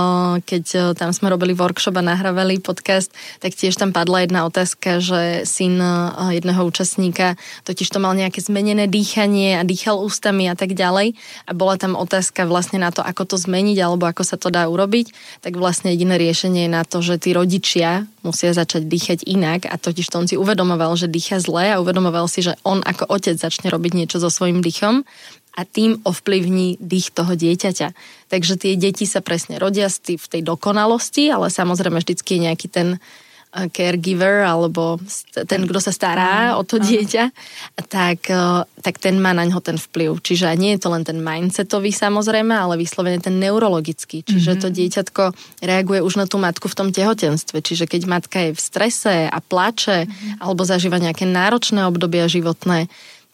keď tam sme robili workshop a nahrávali podcast, tak tiež tam padla jedna otázka, že syn jedného účastníka totiž to mal nejaké zmenené dýchanie a dýchal ústami a tak ďalej. A bola tam otázka vlastne na to, ako to zmeniť, alebo ako sa to dá urobiť. Tak vlastne jediné riešenie je na to, že tí rodičia musia začať dýchať inak a totiž to on si uvedomoval, že dýcha zle a uvedomoval si, že on ako otec začne robiť niečo so svojím dýchom a tým ovplyvní dých toho dieťaťa. Takže tie deti sa presne rodia v tej dokonalosti, ale samozrejme vždycky je nejaký ten caregiver, alebo ten, kto sa stará o to dieťa, tak, tak ten má na ňo ten vplyv. Čiže nie je to len ten mindsetový samozrejme, ale vyslovene ten neurologický. Čiže to dieťatko reaguje už na tú matku v tom tehotenstve. Čiže keď matka je v strese a plače, alebo zažíva nejaké náročné obdobia životné,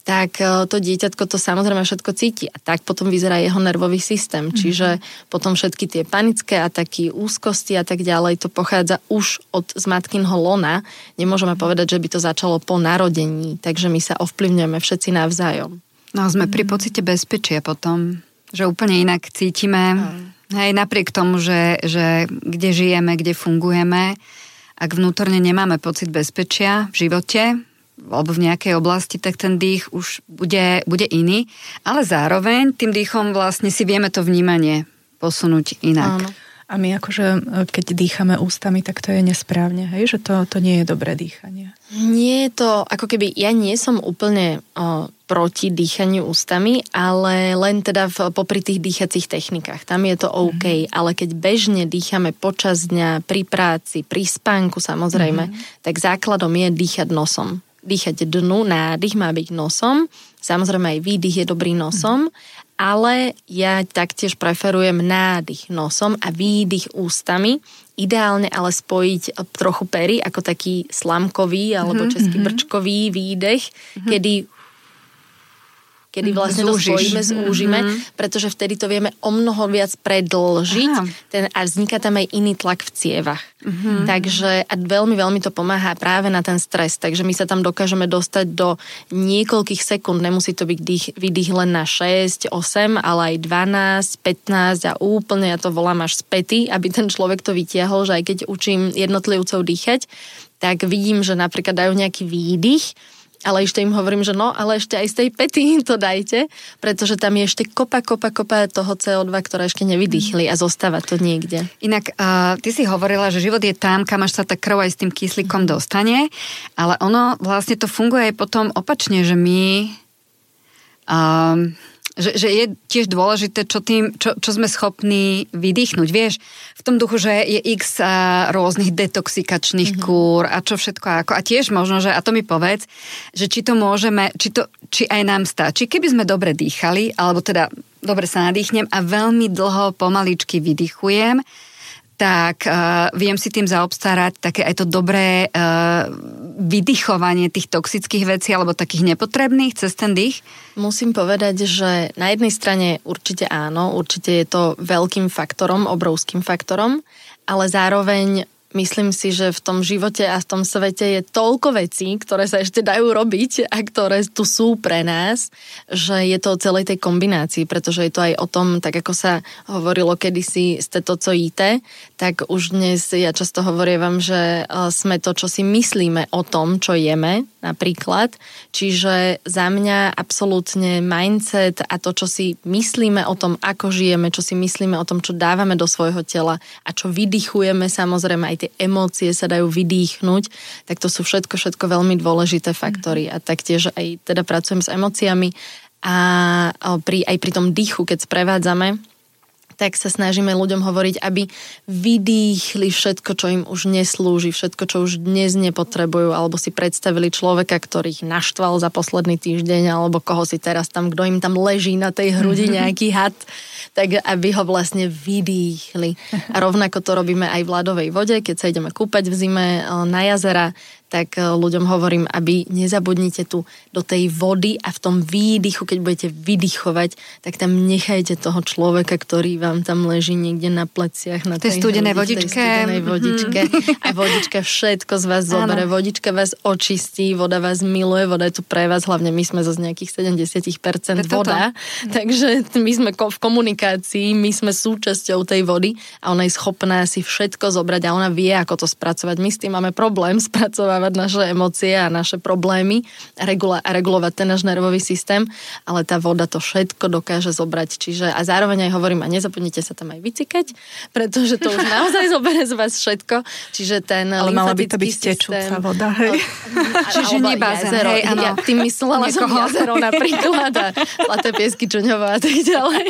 tak to dieťatko to samozrejme všetko cíti a tak potom vyzerá jeho nervový systém. Mm-hmm. Čiže potom všetky tie panické ataky, úzkosti a tak ďalej, to pochádza už od z matkinho lona. Nemôžeme povedať, že by to začalo po narodení, takže my sa ovplyvňujeme všetci navzájom. No sme mm-hmm. pri pocite bezpečia potom, že úplne inak cítime, mm. hej, napriek tomu, že, že kde žijeme, kde fungujeme, ak vnútorne nemáme pocit bezpečia v živote, alebo v nejakej oblasti, tak ten dých už bude, bude iný, ale zároveň tým dýchom vlastne si vieme to vnímanie posunúť inak. Áno. A my akože, keď dýchame ústami, tak to je nesprávne, hej? Že to, to nie je dobré dýchanie. Nie je to, ako keby, ja nie som úplne o, proti dýchaniu ústami, ale len teda v, popri tých dýchacích technikách. Tam je to OK, mm-hmm. ale keď bežne dýchame počas dňa, pri práci, pri spánku samozrejme, mm-hmm. tak základom je dýchať nosom. Dýchať dnu, nádych má byť nosom, samozrejme aj výdych je dobrý nosom, ale ja taktiež preferujem nádych nosom a výdych ústami, ideálne ale spojiť trochu pery, ako taký slamkový alebo český brčkový výdech, kedy kedy vlastne to spojíme, zúžime, mm-hmm. pretože vtedy to vieme o mnoho viac predĺžiť ten, a vzniká tam aj iný tlak v cievach. Mm-hmm. Takže a veľmi, veľmi to pomáha práve na ten stres, takže my sa tam dokážeme dostať do niekoľkých sekúnd, nemusí to byť dých, výdych len na šesť, osem, ale aj dvanásť, pätnásť a úplne ja to volám až späty, aby ten človek to vytiahol, že aj keď učím jednotlivcov dýchať, tak vidím, že napríklad dajú nejaký výdych, ale ešte im hovorím, že no, ale ešte aj z tej pety to dajte, pretože tam je ešte kopa, kopa, kopa toho cé ó dva, ktoré ešte nevydýchli a zostáva to niekde. Inak, uh, ty si hovorila, že život je tam, kam až sa tá krv aj s tým kyslíkom dostane, ale ono vlastne to funguje aj potom opačne, že my... Um, Že, že je tiež dôležité, čo, tým, čo, čo sme schopní vydýchnuť. Vieš, v tom duchu, že je x a, rôznych detoxikačných mm-hmm. kúr a čo všetko ako. A tiež možno, že, a to mi povedz, že či to môžeme, či, to, či aj nám stačí, keby sme dobre dýchali, alebo teda dobre sa nadýchnem a veľmi dlho pomaličky vydýchujem, tak uh, viem si tým zaobstarať také aj to dobré uh, vydychovanie tých toxických vecí alebo takých nepotrebných cez ten dých? Musím povedať, že na jednej strane určite áno, určite je to veľkým faktorom, obrovským faktorom, ale zároveň myslím si, že v tom živote a v tom svete je toľko vecí, ktoré sa ešte dajú robiť a ktoré tu sú pre nás, že je to o celej tej kombinácii, pretože je to aj o tom, tak ako sa hovorilo kedysi ste to, co jíte, tak už dnes ja často hovorievam, že sme to, čo si myslíme o tom, čo jeme, napríklad. Čiže za mňa absolútne mindset a to, čo si myslíme o tom, ako žijeme, čo si myslíme o tom, čo dávame do svojho tela a čo vydychujeme, samozrejme aj tie emócie sa dajú vydýchnuť, tak to sú všetko, všetko veľmi dôležité faktory. A taktiež aj teda pracujem s emóciami a pri, aj pri tom dýchu, keď sprevádzame, tak sa snažíme ľuďom hovoriť, aby vydýchli všetko, čo im už neslúži, všetko, čo už dnes nepotrebujú, alebo si predstavili človeka, ktorý ich naštval za posledný týždeň, alebo koho si teraz tam, kto im tam leží na tej hrudi, nejaký had, tak aby ho vlastne vydýchli. A rovnako to robíme aj v ľadovej vode, keď sa ideme kúpať v zime na jazera, tak ľuďom hovorím, aby nezabudnite tu do tej vody a v tom výdychu, keď budete vydychovať, tak tam nechajte toho človeka, ktorý vám tam leží niekde na pleciach, na tej studenej vodičke. studenej vodičke. Mm-hmm. A vodička všetko z vás zoberie, vodička vás očistí, voda vás miluje, voda je tu pre vás, hlavne my sme zo z nejakých sedemdesiat percent voda, takže my sme v komunikácii, my sme súčasťou tej vody a ona je schopná si všetko zobrať a ona vie, ako to spracovať. My s tým máme problém spracovať naše emócie a naše problémy a, regula- a regulovať ten náš nervový systém, ale tá voda to všetko dokáže zobrať. Čiže a zároveň aj hovorím, a nezapomnite sa tam aj vycikať, pretože to už naozaj zoberie z vás všetko. Čiže ten ale mala by to byť tečúca voda, hej? Čiže nie bazén, hej, áno. Ja tým myslela som jazero napríklad a Zlaté piesky Čuňhovo a tak ďalej.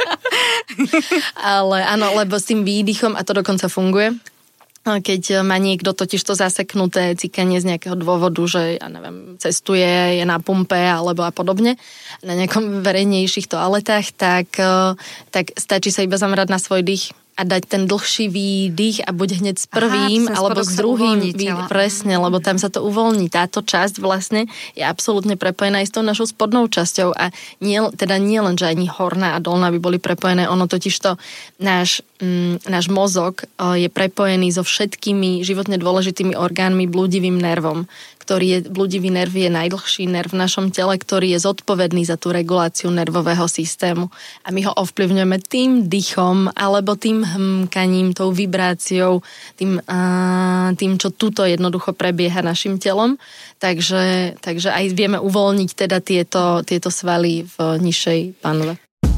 Ale áno, lebo s tým výdychom, a to dokonca funguje, keď má niekto totiž to zaseknuté cikanie z nejakého dôvodu, že ja neviem, cestuje, je na pumpe alebo a podobne, na nejakom verejnejších toaletách, tak, tak stačí sa iba zamerať na svoj dých a dať ten dlhší výdych a buď hneď s prvým, Aha, alebo s druhým výdych, presne, lebo tam sa to uvoľní. Táto časť vlastne je absolútne prepojená aj s tou našou spodnou časťou a nie, teda nie len, že ani horná a dolná by boli prepojené, ono totiž to náš, mm, náš mozog o, je prepojený so všetkými životne dôležitými orgánmi blúdivým nervom, ktorý je, blúdivý nerv je najdlhší nerv v našom tele, ktorý je zodpovedný za tú reguláciu nervového systému. A my ho ovplyvňujeme tým dychom, alebo tým hmkaním, tou vibráciou, tým, uh, tým, čo tuto jednoducho prebieha našim telom. Takže, takže aj vieme uvoľniť teda tieto, tieto svaly v nižšej panve.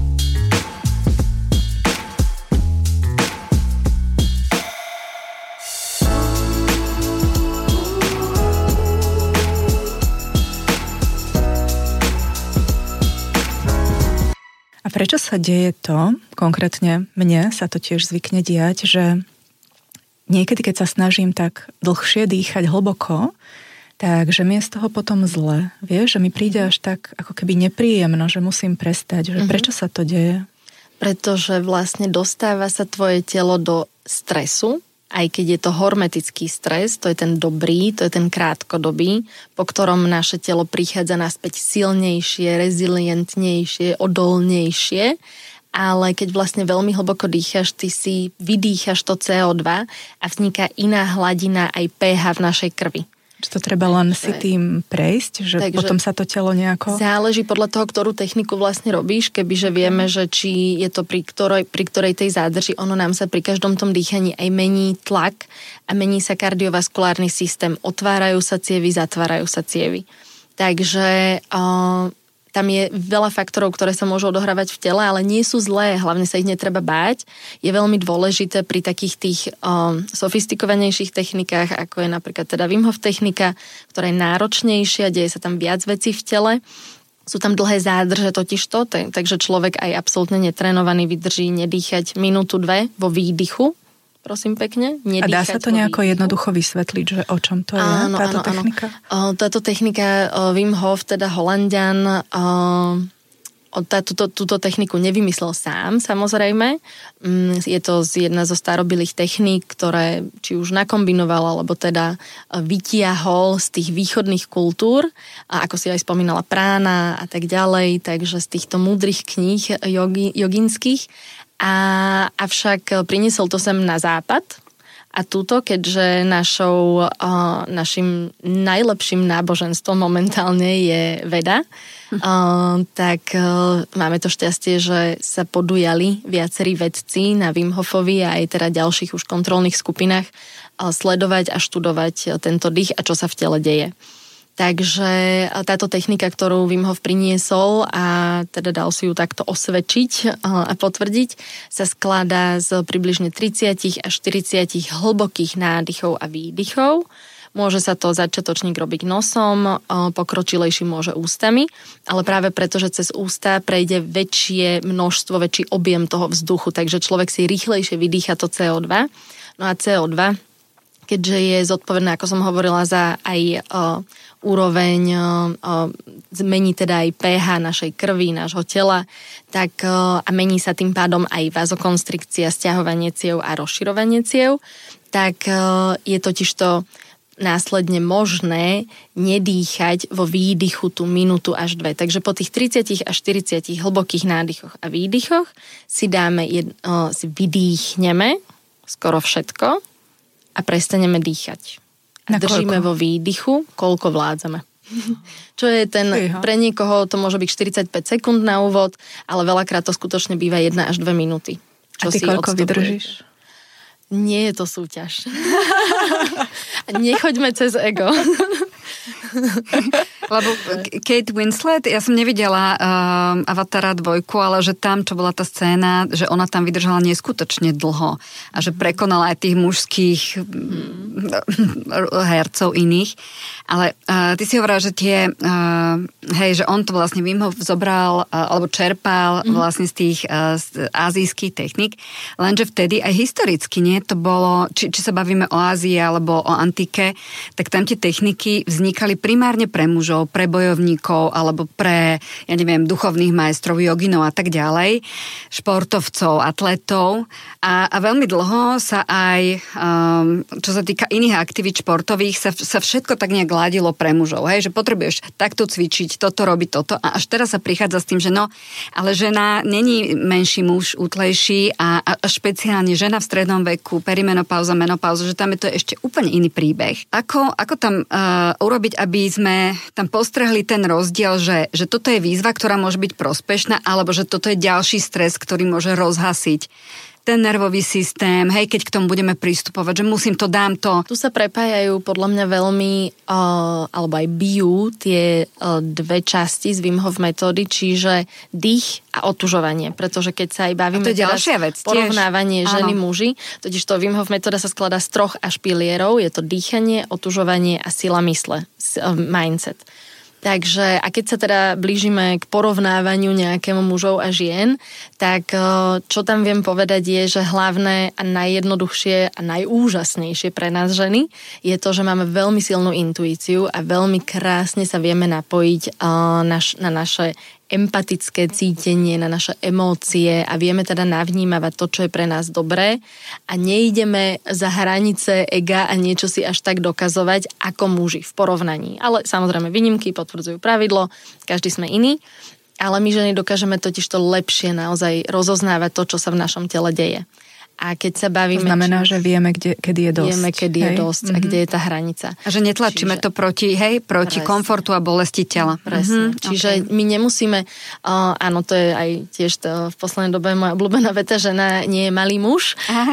A prečo sa deje to, konkrétne mne sa to tiež zvykne diať, že niekedy, keď sa snažím tak dlhšie dýchať hlboko, takže mi je z toho potom zle. Vieš, že mi príde až tak ako keby nepríjemno, že musím prestať. Že prečo sa to deje? Pretože vlastne dostáva sa tvoje telo do stresu, aj keď je to hormetický stres, to je ten dobrý, to je ten krátkodobý, po ktorom naše telo prichádza naspäť silnejšie, rezilientnejšie, odolnejšie, ale keď vlastne veľmi hlboko dýchaš, ty si vydýchaš to cé ó dva a vzniká iná hladina aj pH v našej krvi. Že to treba len si tým prejsť, že takže potom sa to telo nejako... Záleží podľa toho, ktorú techniku vlastne robíš, kebyže vieme, že či je to pri ktorej, pri ktorej tej zádrži, ono nám sa pri každom tom dýchaní aj mení tlak a mení sa kardiovaskulárny systém. Otvárajú sa cievy, zatvárajú sa cievy. Takže... Uh, tam je veľa faktorov, ktoré sa môžu odohrávať v tele, ale nie sú zlé, hlavne sa ich netreba báť. Je veľmi dôležité pri takých tých um, sofistikovanejších technikách, ako je napríklad teda Wim Hof technika, ktorá je náročnejšia, deje sa tam viac vecí v tele. Sú tam dlhé zádrže totižto, takže človek aj absolútne netrénovaný vydrží nedýchať minútu, dve vo výdychu. Prosím pekne. A dá sa to nejako výdychu. Jednoducho vysvetliť, že o čom to je, áno, táto áno, technika? Áno. Táto technika Wim Hof, teda Holanďan, táto, túto techniku nevymyslel sám, samozrejme. Je to jedna zo starobilých techník, ktoré či už nakombinoval, alebo teda vytiahol z tých východných kultúr, a ako si aj spomínala prána a tak ďalej, takže z týchto múdrych kníh jogi, joginských. A, avšak priniesol to sem na západ a túto, keďže našou, uh, našim najlepším náboženstvom momentálne je veda, uh, tak uh, máme to šťastie, že sa podujali viacerí vedci na Wim Hofovi a aj teda ďalších už kontrolných skupinách uh, sledovať a študovať tento dých a čo sa v tele deje. Takže táto technika, ktorú Wim Hof priniesol a teda dal si ju takto osvedčiť a potvrdiť, sa skladá z približne tridsať až štyridsať hlbokých nádychov a výdychov. Môže sa to začiatočník robiť nosom, pokročilejší môže ústami, ale práve preto, že cez ústa prejde väčšie množstvo, väčší objem toho vzduchu, takže človek si rýchlejšie vydýcha to cé ó dva. No a cé ó dva, keďže je zodpovedná, ako som hovorila, za aj uh, úroveň, uh, zmení teda aj pH našej krvi, nášho tela, tak uh, a mení sa tým pádom aj vazokonstrikcia, sťahovanie ciev a rozširovanie ciev, tak uh, je totižto následne možné nedýchať vo výdychu tú minútu až dve. Takže po tých tridsať až štyridsať hlbokých nádychoch a výdychoch si dáme, jed, uh, si vydýchneme skoro všetko a prestaneme dýchať. A držíme vo výdychu, koľko vládzame. Čo je ten, pre niekoho to môže byť štyridsaťpäť sekúnd na úvod, ale veľakrát to skutočne býva jedna až dve minúty. Čo a ty si koľko vydržíš? Nie je to súťaž. Nechoďme cez ego. Lebo Kate Winslet, ja som nevidela uh, Avatara dvojku, ale že tam, čo bola tá scéna, že ona tam vydržala neskutočne dlho a že prekonala aj tých mužských mm. hercov iných. Ale uh, ty si hovorila, že tie, uh, hej, že on to vlastne Wim Hof zobral, uh, alebo čerpal mm. vlastne z tých uh, z azijských technik, lenže vtedy aj historicky, nie? To bolo, či, či sa bavíme o Ázii alebo o antike, tak tam tie techniky vznikali primárne pre mužov, športovcov, pre bojovníkov alebo pre, ja neviem, duchovných majstrov, joginov a tak ďalej, športovcov, atletov a, a veľmi dlho sa aj, um, čo sa týka iných aktivít športových, sa, sa všetko tak nejak ladilo pre mužov, hej, že potrebuješ takto cvičiť, toto robiť, toto a až teraz sa prichádza s tým, že no, ale žena není menší muž, útlejší a, a, a špeciálne žena v strednom veku, perimenopauza, menopauza, že tam je to ešte úplne iný príbeh. Ako, ako tam uh, urobiť, aby sme tam postrehli ten rozdiel, že, že toto je výzva, ktorá môže byť prospešná, alebo že toto je ďalší stres, ktorý môže rozhasiť ten nervový systém, hej, keď k tomu budeme pristupovať, že musím to, dám to. Tu sa prepájajú podľa mňa veľmi, uh, alebo aj bijú tie uh, dve časti z Wim Hof metódy, čiže dých a otužovanie, pretože keď sa aj bavíme to je ďalšia vec, porovnávanie tiež. ženy Áno. muži, totiž to Wim Hof metóda sa skladá z troch až pilierov, je to dýchanie, otužovanie a sila mysle, uh, mindset. Takže, a keď sa teda blížime k porovnávaniu nejakému mužov a žien, tak čo tam viem povedať je, že hlavné a najjednoduchšie a najúžasnejšie pre nás ženy je to, že máme veľmi silnú intuíciu a veľmi krásne sa vieme napojiť na naše empatické cítenie, na naše emócie a vieme teda navnímavať to, čo je pre nás dobré a neideme za hranice ega a niečo si až tak dokazovať ako muži v porovnaní. Ale samozrejme výnimky potvrdzujú pravidlo, každý sme iný, ale my ženy dokážeme totiž to lepšie naozaj rozoznávať to, čo sa v našom tele deje. A keď sa bavíme... To znamená, či, že vieme, kde, kedy je dosť. Vieme, kedy hej? je dosť a mm-hmm. kde je tá hranica. A že netlačíme Čiže... to proti, hej, proti presne. komfortu a bolesti tela. Presne. Mm-hmm. Čiže okay. my nemusíme... Uh, áno, to je aj tiež to v poslednej dobe moja obľúbená veta, žena nie je malý muž.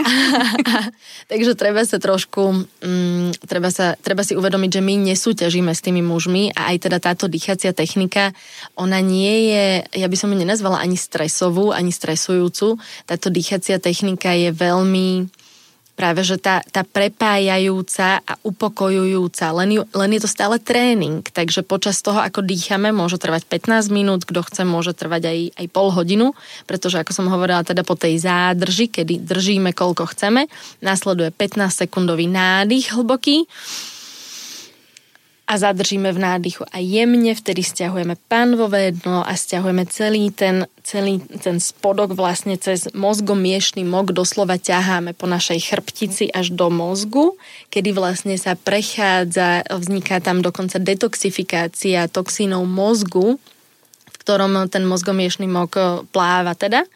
Takže treba sa trošku... Um, treba, sa, treba si uvedomiť, že my nesúťažíme s tými mužmi a aj teda táto dýchacia technika, ona nie je... Ja by som ju nenazvala ani stresovú, ani stresujúcu. Táto dýchacia technika je veľmi práve, že tá, tá prepájajúca a upokojujúca, len, ju, len je to stále tréning, takže počas toho, ako dýchame, môže trvať pätnásť minút, kto chce, môže trvať aj, aj pol hodinu, pretože ako som hovorila, teda po tej zádrži, kedy držíme koľko chceme, nasleduje pätnásťsekundový nádych hlboký a zadržíme v nádychu a jemne, vtedy stiahujeme pánvové dno a stiahujeme celý ten, celý ten spodok vlastne cez mozgomiešný mok, doslova ťaháme po našej chrbtici až do mozgu, kedy vlastne sa prechádza, vzniká tam dokonca detoxifikácia toxínov mozgu, v ktorom ten mozgomiešný mok pláva teda.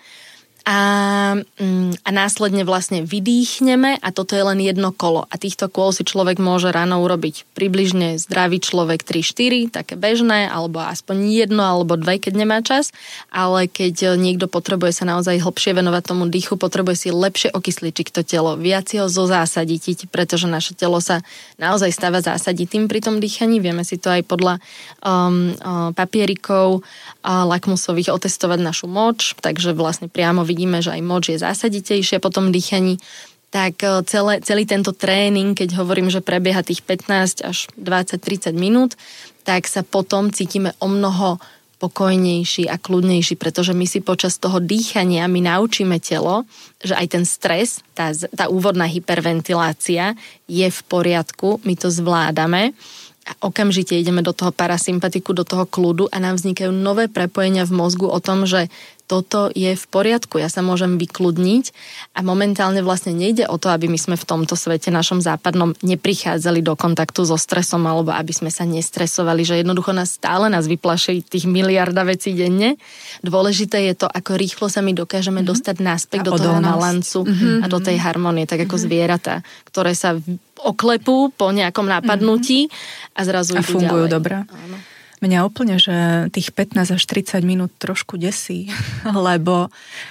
A, a následne vlastne vydýchneme a toto je len jedno kolo. A týchto kôl si človek môže ráno urobiť približne zdravý človek tri štyri, také bežné, alebo aspoň jedno, alebo dve, keď nemá čas. Ale keď niekto potrebuje sa naozaj hlbšie venovať tomu dýchu, potrebuje si lepšie okysličiť to telo, viac ho zozásadiť, pretože naše telo sa naozaj stáva zásaditým pri tom dýchaní. Vieme si to aj podľa um, um, papierikov uh, lakmusových otestovať našu moč, takže vlastne priamo vidíme, že aj moč je zásaditejšia po tom dýchaní, tak celé, celý tento tréning, keď hovorím, že prebieha tých pätnásť až dvadsať tridsať minút, tak sa potom cítime o mnoho pokojnejší a kľudnejší, pretože my si počas toho dýchania my naučíme telo, že aj ten stres, tá, tá úvodná hyperventilácia je v poriadku, my to zvládame a okamžite ideme do toho parasympatiku, do toho kľudu a nám vznikajú nové prepojenia v mozgu o tom, že toto je v poriadku, ja sa môžem vykludniť a momentálne vlastne nejde o to, aby my sme v tomto svete našom západnom neprichádzali do kontaktu so stresom alebo aby sme sa nestresovali, že jednoducho nás stále nás vyplaší tých miliarda vecí denne. Dôležité je to, ako rýchlo sa my dokážeme mm-hmm. dostať naspäť a do toho balancu mm-hmm. a do tej harmonie, tak ako mm-hmm. zvieratá, ktoré sa oklepú po nejakom napadnutí mm-hmm. a zrazu a idú fungujú ďalej. dobre. Áno. Mňa úplne, že tých pätnásť až tridsať minút trošku desí, lebo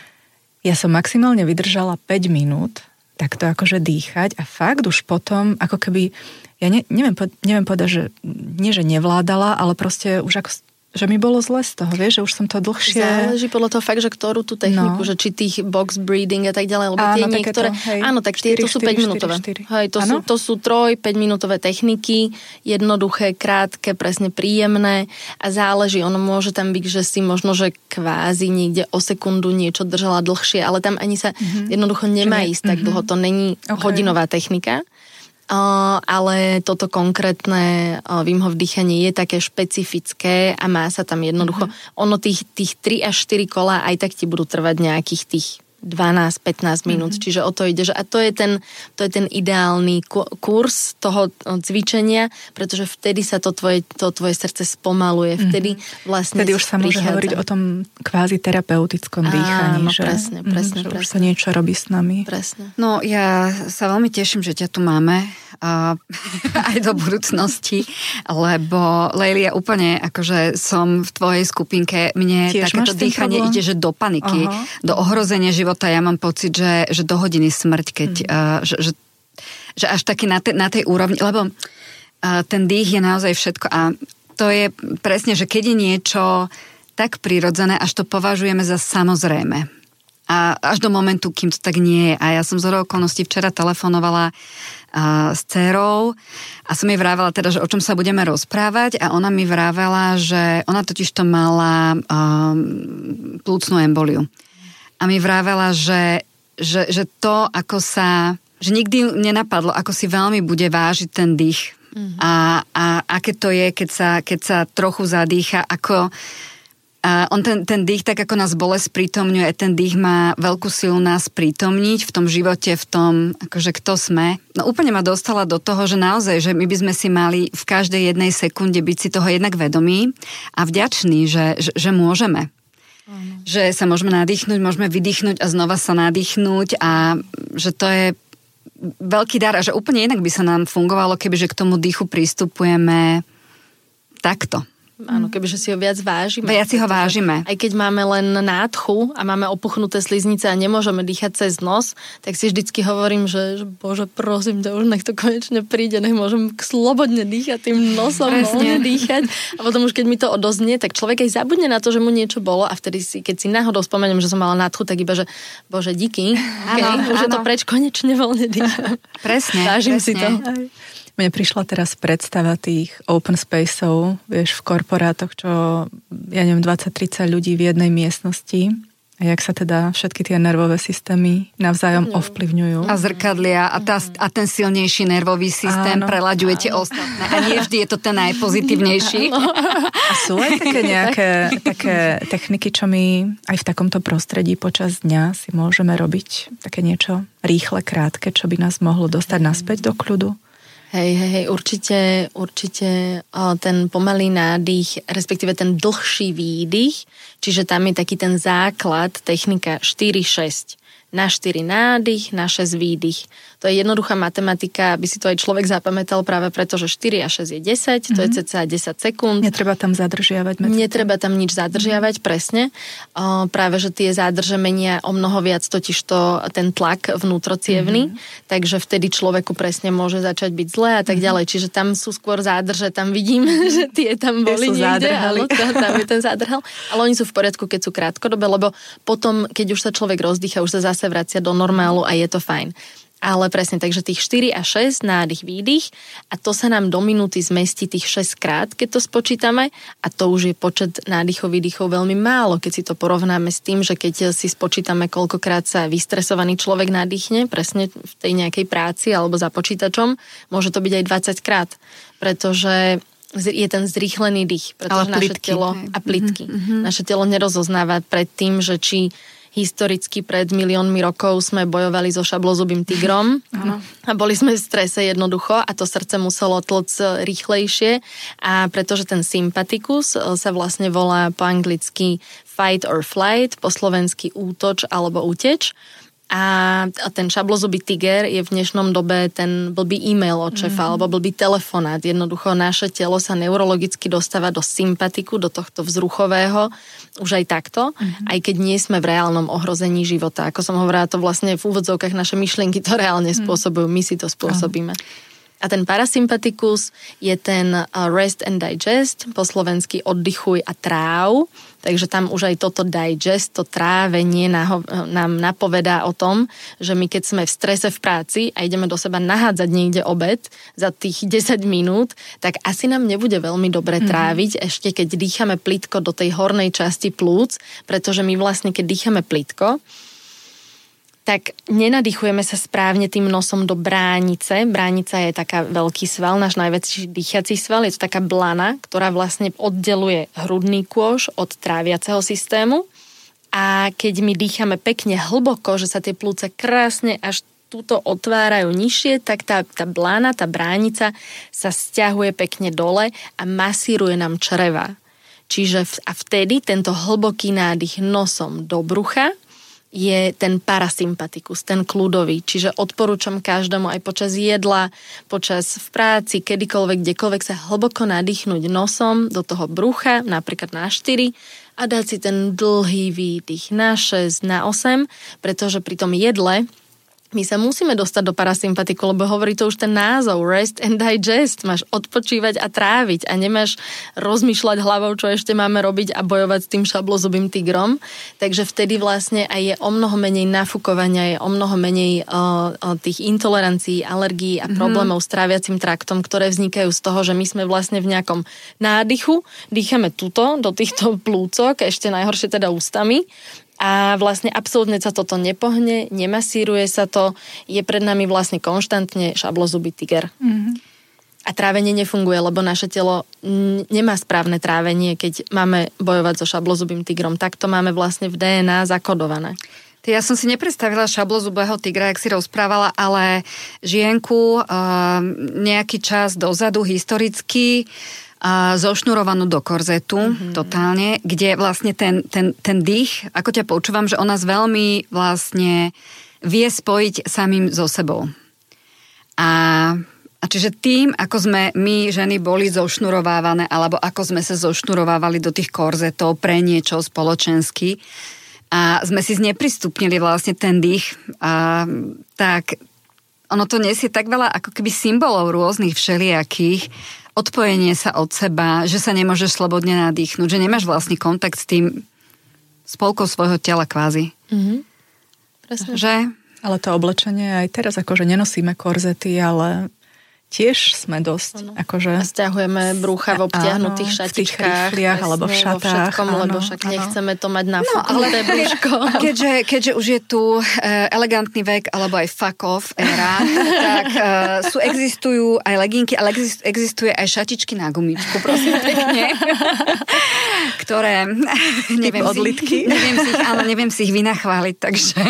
ja som maximálne vydržala päť minút takto akože dýchať a fakt už potom, ako keby, ja ne, neviem, neviem povedať, že nie, že nevládala, ale proste už ako že mi bolo zle z toho, vieš, že už som to dlhšie... Záleží podľa toho fakt, že ktorú tú techniku, no. že či tých box breathing a tak ďalej, lebo áno, tie niektoré... To, áno, tak tie to sú päť minútové. Hej, to, sú, to sú troj, päť minútové techniky, jednoduché, krátke, presne príjemné a záleží, ono môže tam byť, že si možno, že kvázi niekde o sekundu niečo držala dlhšie, ale tam ani sa mm-hmm. jednoducho nemá ísť mm-hmm. tak dlho, to není okay. hodinová technika. Uh, ale toto konkrétne uh, Wim Hof dýchanie je také špecifické a má sa tam jednoducho, mm-hmm. ono tých, tých tri až štyri kola aj tak ti budú trvať nejakých tých dvanásť pätnásť minút, mm-hmm. čiže o to ide, že a to je ten, to je ten ideálny kurz toho cvičenia, pretože vtedy sa to tvoje, to tvoje srdce spomaluje, vtedy vlastne vtedy už sa môže prichádza. hovoriť o tom kvázi terapeutickom dýchaní, Áno, že, presne, presne, mm, že presne. už sa niečo robí s nami. Presne. No ja sa veľmi teším, že ťa tu máme a aj do budúcnosti, lebo Lejli, ja úplne akože som v tvojej skupinke, mne Tiež takéto dýchanie ide, že do paniky, Aha. do ohrozenia života, ja mám pocit, že, že do hodiny smrť, keď mm. uh, že, že, že až taký na, te, na tej úrovni, lebo uh, ten dých je naozaj všetko a to je presne, že keď je niečo tak prirodzené, až to považujeme za samozrejme. A až do momentu, kým to tak nie je. A ja som z okolností včera telefonovala uh, s dcérou a som jej vravela teda, že o čom sa budeme rozprávať a ona mi vravela, že ona totiž to mala um, plúcnú emboliu. A mi vravela, že, že, že to, ako sa, že nikdy nenapadlo, ako si veľmi bude vážiť ten dých. Mm-hmm. A, a aké to je, keď sa, keď sa trochu zadýcha, ako a on ten, ten dých, tak ako nás bolesť prítomňuje, ten dých má veľkú silu nás prítomniť v tom živote, v tom, akože kto sme. No úplne ma dostala do toho, že naozaj, že my by sme si mali v každej jednej sekunde byť si toho jednak vedomí a vďační, že, že, že môžeme. Mm. Že sa môžeme nadýchnuť, môžeme vydýchnuť a znova sa nadýchnuť a že to je veľký dar a že úplne inak by sa nám fungovalo, kebyže k tomu dýchu pristupujeme takto. Áno, kebyže si ho viac vážime. Viac si ho vážime. Aj keď máme len nádchu a máme opuchnuté sliznice a nemôžeme dýchať cez nos, tak si vždycky hovorím, že, že bože, prosím ťa, už nech to konečne príde, nech môžem slobodne dýchať tým nosom, voľne dýchať. A potom už keď mi to odoznie, tak človek aj zabudne na to, že mu niečo bolo a vtedy si, keď si náhodou spomeniem, že som mala nádchu, tak iba, že bože, díky, okay, áno, už áno. Je to preč, konečne voľne dýcham. Presne. Vážim presne. si to. Mne prišla teraz predstava tých open spaceov, vieš, v korporátoch, čo, ja neviem, dvadsať tridsať ľudí v jednej miestnosti a jak sa teda všetky tie nervové systémy navzájom no. ovplyvňujú. A zrkadlia a, tá, a ten silnejší nervový systém prelaďuje tie ostatné. A nie vždy je to ten najpozitívnejší. A sú aj také nejaké také techniky, čo my aj v takomto prostredí počas dňa si môžeme robiť také niečo rýchle, krátke, čo by nás mohlo dostať naspäť do kľudu? Hej, hej, hej, určite, určite o, ten pomalý nádych, respektíve ten dlhší výdych, čiže tam je taký ten základ, technika štyri šesť. Na štyri nádych, na šesť výdych. To je jednoduchá matematika, aby si to aj človek zapamätal práve preto, že štyri a šesť je desať, mm-hmm. to je cca desať sekúnd. Netreba tam zadržiavať. Medzi Netreba tam nič zadržiavať, mm-hmm. presne. O, práve, že tie zádrže menia o mnoho viac totiž to ten tlak vnútrocievny, mm-hmm. takže vtedy človeku presne môže začať byť zle a tak mm-hmm. ďalej. Čiže tam sú skôr zádrže, tam vidím, že tie tam boli niekde, ale tam je ten zádrhal. Ale oni sú v poriadku, keď sú krátkodobé, lebo potom, keď už sa človek rozdýcha, už sa zase sa vracia do normálu a je to fajn. Ale presne, takže tých štyri a šesť nádych, výdych a to sa nám do minúty zmestí tých šesť krát, keď to spočítame a to už je počet nádychov, výdychov veľmi málo, keď si to porovnáme s tým, že keď si spočítame, koľkokrát sa vystresovaný človek nadýchne, presne v tej nejakej práci alebo za počítačom, môže to byť aj dvadsať krát, pretože je ten zrýchlený dých, pretože naše telo a plitky. Mm-hmm. Naše telo nerozoznáva pred tým, že či historicky pred miliónmi rokov sme bojovali so šablozubým tigrom a boli sme v strese jednoducho a to srdce muselo tlc rýchlejšie a pretože ten sympatikus sa vlastne volá po anglicky fight or flight, po slovensky útoč alebo uteč. A ten šablozubý tiger je v dnešnom dobe ten blbý e-mail od šefa, mm-hmm. alebo blbý telefonát. Jednoducho naše telo sa neurologicky dostáva do sympatiku, do tohto vzruchového, už aj takto, mm-hmm. aj keď nie sme v reálnom ohrození života. Ako som hovorila, to vlastne v úvodzovkách naše myšlienky to reálne spôsobujú, my si to spôsobíme. A ten parasympatikus je ten rest and digest, po slovensky oddychuj a tráv, takže tam už aj toto digest, to trávenie nám napovedá o tom, že my keď sme v strese v práci a ideme do seba nahádzať niekde obed za tých desať minút, tak asi nám nebude veľmi dobre tráviť, mm-hmm. ešte keď dýchame plitko do tej hornej časti plúc, pretože my vlastne keď dýchame plitko, tak nenadýchujeme sa správne tým nosom do bránice. Bránica je taká veľký sval, náš najväčší dýchací sval. Je to taká blana, ktorá vlastne oddeluje hrudný kôž od tráviaceho systému. A keď my dýchame pekne hlboko, že sa tie plúca krásne až túto otvárajú nižšie, tak tá, tá blána, tá bránica sa sťahuje pekne dole a masíruje nám čreva. Čiže v, a vtedy tento hlboký nádych nosom do brucha je ten parasympatikus, ten kľudový. Čiže odporúčam každému aj počas jedla, počas v práci, kedykoľvek, kdekoľvek sa hlboko nadýchnuť nosom do toho brucha, napríklad na štyri a dať si ten dlhý výdych na šesť, na osem, pretože pri tom jedle my sa musíme dostať do parasympatiku, lebo hovorí to už ten názov, rest and digest. Máš odpočívať a tráviť a nemáš rozmýšľať hlavou, čo ešte máme robiť a bojovať s tým šablozubým tigrom. Takže vtedy vlastne aj je o mnoho menej nafúkovania, je o mnoho menej uh, uh, tých intolerancií, alergií a problémov mm-hmm. s tráviacím traktom, ktoré vznikajú z toho, že my sme vlastne v nejakom nádychu, dýchame tuto, do týchto plúcok, ešte najhoršie teda ústami. A vlastne absolútne sa toto nepohne, nemasíruje sa to, je pred nami vlastne konštantne šablozubý tiger. Mm-hmm. A trávenie nefunguje, lebo naše telo n- nemá správne trávenie, keď máme bojovať so šablozubým tigrom. Tak to máme vlastne v dé en á zakodované. Ja som si nepredstavila šablozubého tigra, jak si rozprávala, ale žienku uh, nejaký čas dozadu historicky a zošnurovanú do korzetu, mm-hmm. totálne, kde vlastne ten, ten, ten dých, ako ťa počúvam, že ona nás veľmi vlastne vie spojiť samým so sebou. A, a čiže tým, ako sme my, ženy, boli zošnurovávané, alebo ako sme sa zošnurovávali do tých korzetov pre niečo spoločensky, a sme si zneprístupnili vlastne ten dých, a, tak ono to nesie tak veľa ako keby symbolov rôznych všelijakých, odpojenie sa od seba, že sa nemôžeš slobodne nadýchnuť, že nemáš vlastný kontakt s tým spolkou svojho tela kvázi. Mm-hmm. Presne. Že? Ale to oblečenie aj teraz akože nenosíme korzety, ale tiež sme dosť ano. akože... A stiahujeme brúcha v obtiahnutých šatičkách. V tých alebo v šatách. Vo všetkom, áno, lebo však áno. nechceme to mať nafúknuté no, brúško. Keďže, keďže už je tu uh, elegantný vek, alebo aj fuck off éra, tak uh, sú, existujú aj leginky, ale exist, existuje aj šatičky na gumičku, prosím pekne. Ktoré... neviem odlitky. Si, neviem si ich, áno, neviem si ich vynachváliť, takže...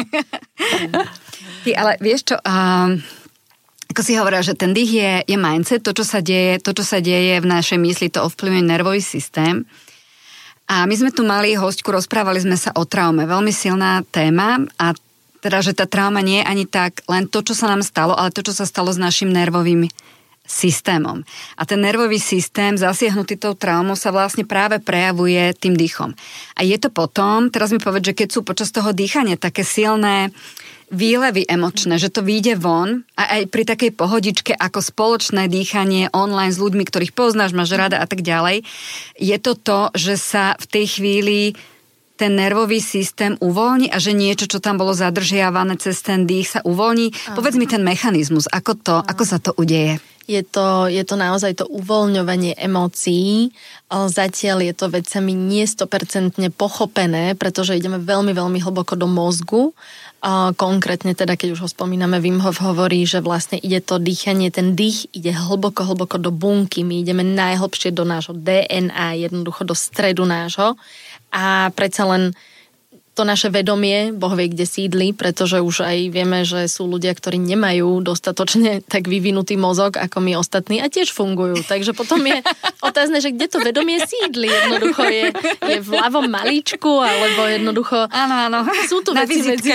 Ty, ale vieš čo... Uh, Ako si hovorila, že ten dých je, je mindset, to čo, sa deje, to, čo sa deje v našej mysli, to ovplyvňuje nervový systém. A my sme tu mali hostku, rozprávali sme sa o traume. Veľmi silná téma a teda, že tá trauma nie je ani tak len to, čo sa nám stalo, ale to, čo sa stalo s našim nervovým systémom. A ten nervový systém zasiahnutý tou traumou sa vlastne práve prejavuje tým dýchom. A je to potom, teraz mi povedz, že keď sú počas toho dýchania také silné výlevy emočné, že to vyjde von a aj pri takej pohodičke ako spoločné dýchanie online s ľuďmi, ktorých poznáš, máš rada a tak ďalej, je to to, že sa v tej chvíli ten nervový systém uvoľní a že niečo, čo tam bolo zadržiavané cez ten dých, sa uvoľní. Aha. Povedz mi ten mechanizmus, ako to, ako sa to udeje. Je to, je to naozaj to uvoľňovanie emócií. Zatiaľ je to vecami nie sto percent pochopené, pretože ideme veľmi, veľmi hlboko do mozgu. Konkrétne teda, keď už ho spomíname, Wim Hof hovorí, že vlastne ide to dýchanie, ten dých ide hlboko, hlboko do bunky. My ideme najhlbšie do nášho dé en á, jednoducho do stredu nášho. A predsa len to naše vedomie, Boh vie, kde sídli, pretože už aj vieme, že sú ľudia, ktorí nemajú dostatočne tak vyvinutý mozog, ako my ostatní a tiež fungujú. Takže potom je otázne, že kde to vedomie sídli. Jednoducho je, je v ľavom malíčku, alebo jednoducho... Áno, áno. Sú tu veci medzi...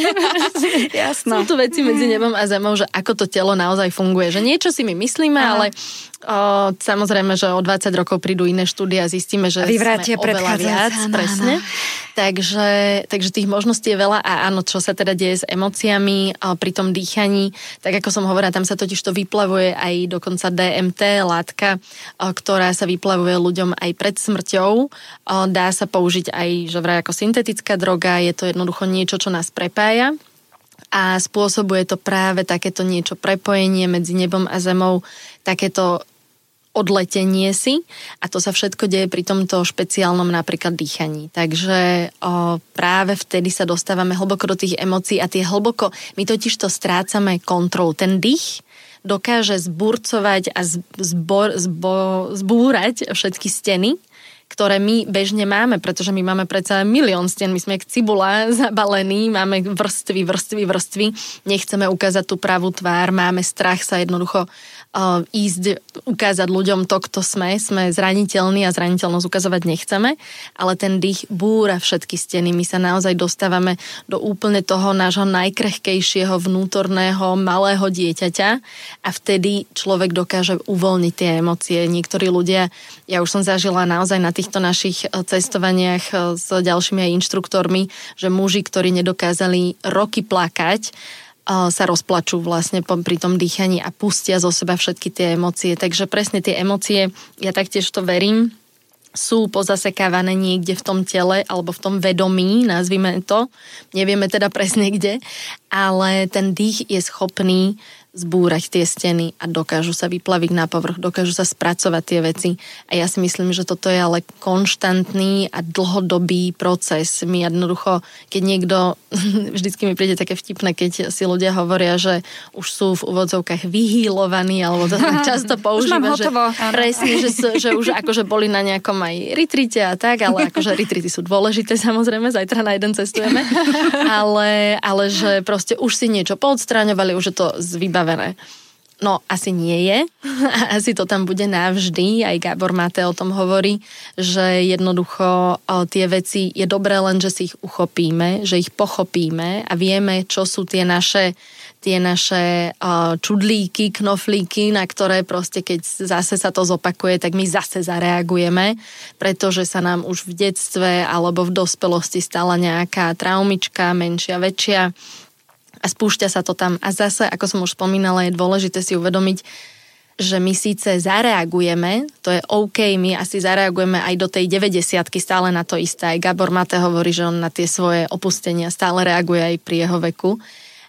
Jasno. Sú tu veci medzi nebom a zemou, že ako to telo naozaj funguje. Že niečo si my myslíme, áno. ale... O, samozrejme, že o dvadsať rokov prídu iné štúdia a zistíme, že sme oveľa viac, áno, presne. Áno. Takže, takže tých možností je veľa a áno, čo sa teda deje s emóciami pri tom dýchaní, tak ako som hovorila, tam sa totiž to vyplavuje aj dokonca dé em té, látka, ktorá sa vyplavuje ľuďom aj pred smrťou. Dá sa použiť aj, že vraj ako syntetická droga, je to jednoducho niečo, čo nás prepája. A spôsobuje to práve takéto niečo prepojenie medzi nebom a zemou, takéto odletenie si a to sa všetko deje pri tomto špeciálnom napríklad dýchaní. Takže o, práve vtedy sa dostávame hlboko do tých emócií a tie hlboko, my totiž to strácame kontrolu. Ten dých dokáže zburcovať a zbor, zbo, zbúrať všetky steny, ktoré my bežne máme, pretože my máme predsa milión stien, my sme jak cibula zabalení, máme vrstvy, vrstvy, vrstvy, nechceme ukázať tú pravú tvár, máme strach sa jednoducho uh, ísť, ukázať ľuďom to, kto sme, sme zraniteľní a zraniteľnosť ukazovať nechceme, ale ten dých búra všetky steny, my sa naozaj dostávame do úplne toho nášho najkrehkejšieho vnútorného malého dieťaťa a vtedy človek dokáže uvoľniť tie emócie. Niektorí ľudia, ja už som zažila naozaj na týchto našich cestovaniach s ďalšími aj inštruktormi, že muži, ktorí nedokázali roky plakať, sa rozplačú vlastne pri tom dýchaní a pustia zo seba všetky tie emócie. Takže presne tie emócie, ja taktiež to verím, sú pozasekávané niekde v tom tele alebo v tom vedomí, nazvime to. Nevieme teda presne kde, ale ten dých je schopný zbúrať tie steny a dokážu sa vyplaviť na povrch, dokážu sa spracovať tie veci. A ja si myslím, že toto je ale konštantný a dlhodobý proces. My jednoducho, keď niekto, vždycky mi príde také vtipné, keď si ľudia hovoria, že už sú v úvodzovkách vyhýlovaní, alebo to často používa, že presne, že, že už akože boli na nejakom aj retrite a tak, ale akože retrity sú dôležité, samozrejme, zajtra na jeden cestujeme, ale, ale že proste už si niečo poodstráňovali, už je to vybavené. No, asi nie je. Asi to tam bude navždy. Aj Gábor Mate o tom hovorí, že jednoducho tie veci je dobré len, že si ich uchopíme, že ich pochopíme a vieme, čo sú tie naše tie naše čudlíky, knoflíky, na ktoré proste, keď zase sa to zopakuje, tak my zase zareagujeme, pretože sa nám už v detstve alebo v dospelosti stala nejaká traumička, menšia, väčšia, a spúšťa sa to tam. A zase, ako som už spomínala, je dôležité si uvedomiť, že my síce zareagujeme, to je OK, my asi zareagujeme aj do tej deväťdesiatky stále na to isté. Aj Gábor Mate hovorí, že on na tie svoje opustenia stále reaguje aj pri jeho veku.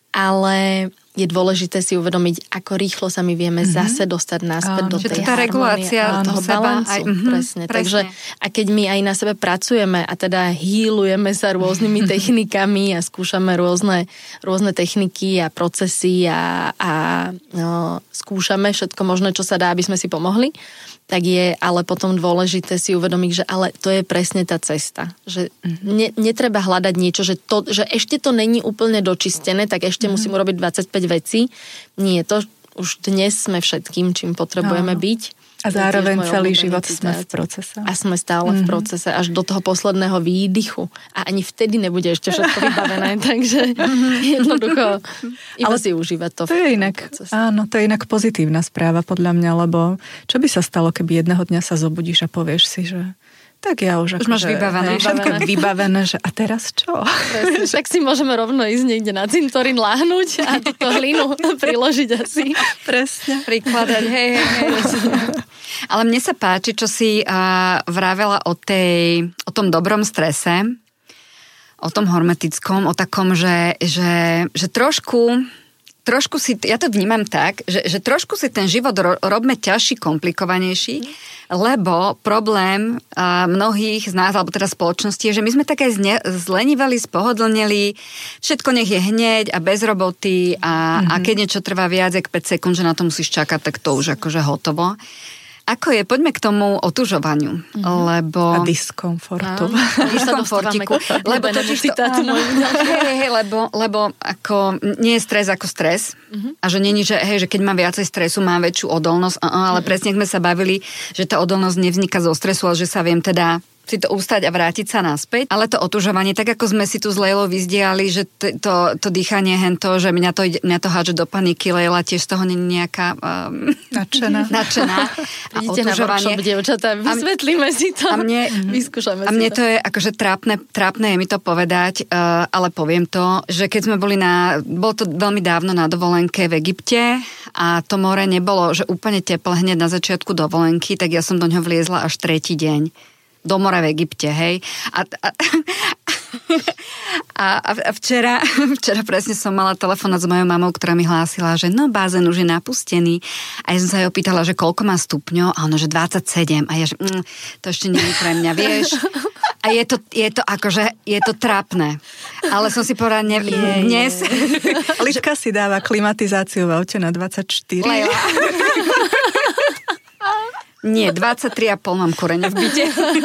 Ale je dôležité si uvedomiť, ako rýchlo sa my vieme mm-hmm. zase dostať naspäť áno, do tej tá regulácia a toho balancu. Aj, mm-hmm, presne. presne. Takže a keď my aj na sebe pracujeme a teda hýlujeme sa rôznymi technikami a skúšame rôzne, rôzne techniky a procesy a, a no, skúšame všetko možné, čo sa dá, aby sme si pomohli, tak je ale potom dôležité si uvedomiť, že ale to je presne tá cesta. Že ne, netreba hľadať niečo, že, to, že ešte to není úplne dočistené, tak ešte mm-hmm. musím urobiť dvadsaťpäť vecí. Nie, to už dnes sme všetkým, čím potrebujeme Áno. byť. A zároveň celý život sme v procese. A sme stále mm-hmm. v procese až do toho posledného výdychu. A ani vtedy nebude ešte všetko vybavené, takže jednoducho iba ale si užívať to. To je inak, áno, to je inak pozitívna správa podľa mňa, lebo čo by sa stalo, keby jedného dňa sa zobudíš a povieš si, že tak ja už, už máš že, vybavené. Všetko je vybavené, že a teraz čo? Presne, tak si môžeme rovno ísť niekde na cintorín láhnuť a túto hlinu priložiť asi. Presne. Prikladať, hej, hej, hej. Ale mne sa páči, čo si uh, vravela o, tej, o tom dobrom strese, o tom hormetickom, o takom, že, že, že trošku... trošku si, ja to vnímam tak, že, že trošku si ten život ro, robme ťažší, komplikovanejší, lebo problém uh, mnohých z nás, alebo teda spoločnosti, je, že my sme také zne, zlenivali, spohodlneli, všetko nech je hneď a bez roboty a, mm-hmm. a keď niečo trvá viac jak päť sekúnd, že na to musíš čakať, tak to už akože hotovo. Ako je? Poďme k tomu otužovaniu, mm-hmm. lebo... A diskomfortu. A diskomfortiku. Lebo to citátu hej, hej, lebo, lebo ako nie je stres ako stres mm-hmm. a že nie je, že, hej, že keď mám viacej stresu, mám väčšiu odolnosť, uh-uh, ale mm-hmm. presne sme sa bavili, že tá odolnosť nevzniká zo stresu, ale že sa viem teda si to ustať a vrátiť sa naspäť. Ale to otužovanie, tak ako sme si tu s Lejlou vyzdiali, že to, to, to dýchanie hento, že mňa to, mňa to hádže do paniky, Lejla tiež z toho nie je nejaká um, nadšená. nadšená. A idete na workshop, dievčatá, vysvetlíme si to. A mne, vyskúšame a mne to. to je akože trápne, trápne je mi to povedať, uh, ale poviem to, že keď sme boli na, bolo to veľmi dávno na dovolenke v Egypte a to more nebolo, že úplne teplé hneď na začiatku dovolenky, tak ja som do ňoho vliezla až tretí deň. Do mora v Egypte, hej. A, a, A, a včera, včera presne som mala telefonát s mojou mamou, ktorá mi hlásila, že no, bazén už je napustený. A ja som sa jej opýtala, že koľko má stupňov, a ono, že dvadsaťsedem. A ja, že mm, to ešte nie je pre mňa, vieš. A je to, je to akože, je to trápne. Ale som si povedala, ne, dnes... Liška si dáva klimatizáciu v aute na dvadsaťštyri. Lejla. Nie, dvadsaťtri a pol mám koreňa v byte.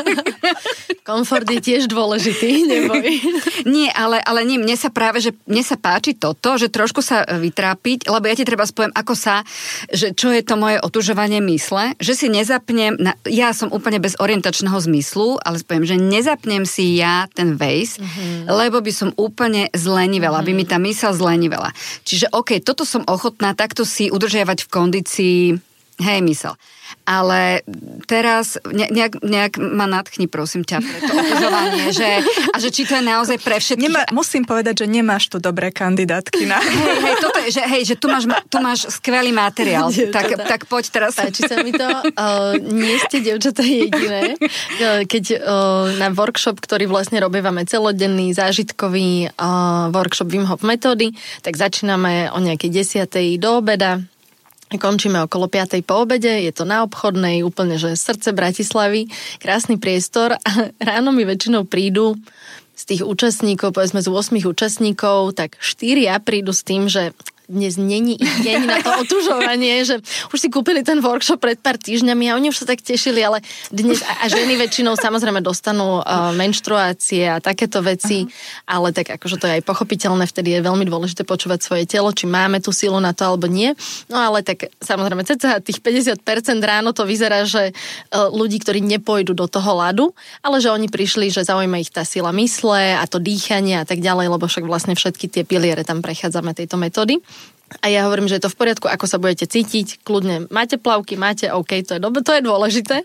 Komfort je tiež dôležitý, neboj. Nie, ale, ale nie, mne sa práve, že mne sa páči toto, že trošku sa vytrápiť, lebo ja ti treba spoviem, ako sa, že čo je to moje otužovanie mysle, že si nezapnem, na, ja som úplne bez orientačného zmyslu, ale spoviem, že nezapnem si ja ten Waze, mm-hmm. lebo by som úplne zlenivela, mm-hmm. by mi tá mysel zlenivela. Čiže okej, okay, toto som ochotná takto si udržiavať v kondícii, hej, mysel. Ale teraz ne, nejak, nejak ma nadchni, prosím ťa, pre to otužovanie, že, a že či to je naozaj pre všetkých. Nemá, musím povedať, že nemáš tu dobré kandidátky na... Hej, hej, toto je, že, hej, že tu máš, tu máš skvelý materiál, tak, tak poď teraz. Páči sa mi to. Uh, nie ste, dievčatá, jediné. Keď uh, na workshop, ktorý vlastne robívame celodenný, zážitkový uh, workshop Wim Hof metódy, tak začíname o nejakej desiatej do obeda. Končíme okolo piatej po obede, je to na Obchodnej, úplne, že srdce Bratislavy, krásny priestor a ráno mi väčšinou prídu z tých účastníkov, povedzme z ôsmich účastníkov, tak štyria prídu s tým, že dnes není ich deň na to otužovanie, že už si kúpili ten workshop pred pár týždňami a oni už sa tak tešili, ale dnes, a, a ženy väčšinou samozrejme dostanú uh, menštruácie a takéto veci, uh-huh. ale tak akože to je aj pochopiteľné, vtedy je veľmi dôležité počúvať svoje telo, či máme tú silu na to alebo nie. No ale tak samozrejme cca tých päťdesiat percent ráno to vyzerá, že uh, ľudí, ktorí nepôjdu do toho ľadu, ale že oni prišli, že zaujíma ich tá sila mysle a to dýchanie a tak ďalej, lebo však vlastne všetky tie piliere tam prechádzame tejto metódy. A ja hovorím, že je to v poriadku, ako sa budete cítiť, kľudne máte plavky, máte OK, to je dobre, to je dôležité,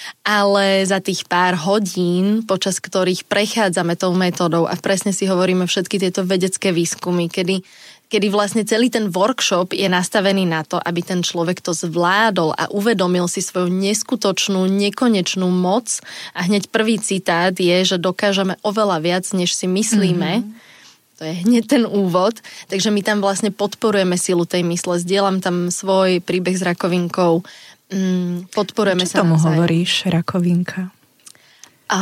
ale za tých pár hodín, počas ktorých prechádzame tou metódou a presne si hovoríme všetky tieto vedecké výskumy, kedy, kedy vlastne celý ten workshop je nastavený na to, aby ten človek to zvládol a uvedomil si svoju neskutočnú, nekonečnú moc a hneď prvý citát je, že dokážeme oveľa viac, než si myslíme. Mm-hmm. To je hneď ten úvod, takže my tam vlastne podporujeme silu tej mysle, zdieľam tam svoj príbeh s rakovinkou, mm, podporujeme Čo sa tomu naozaj. hovoríš, rakovinka? A,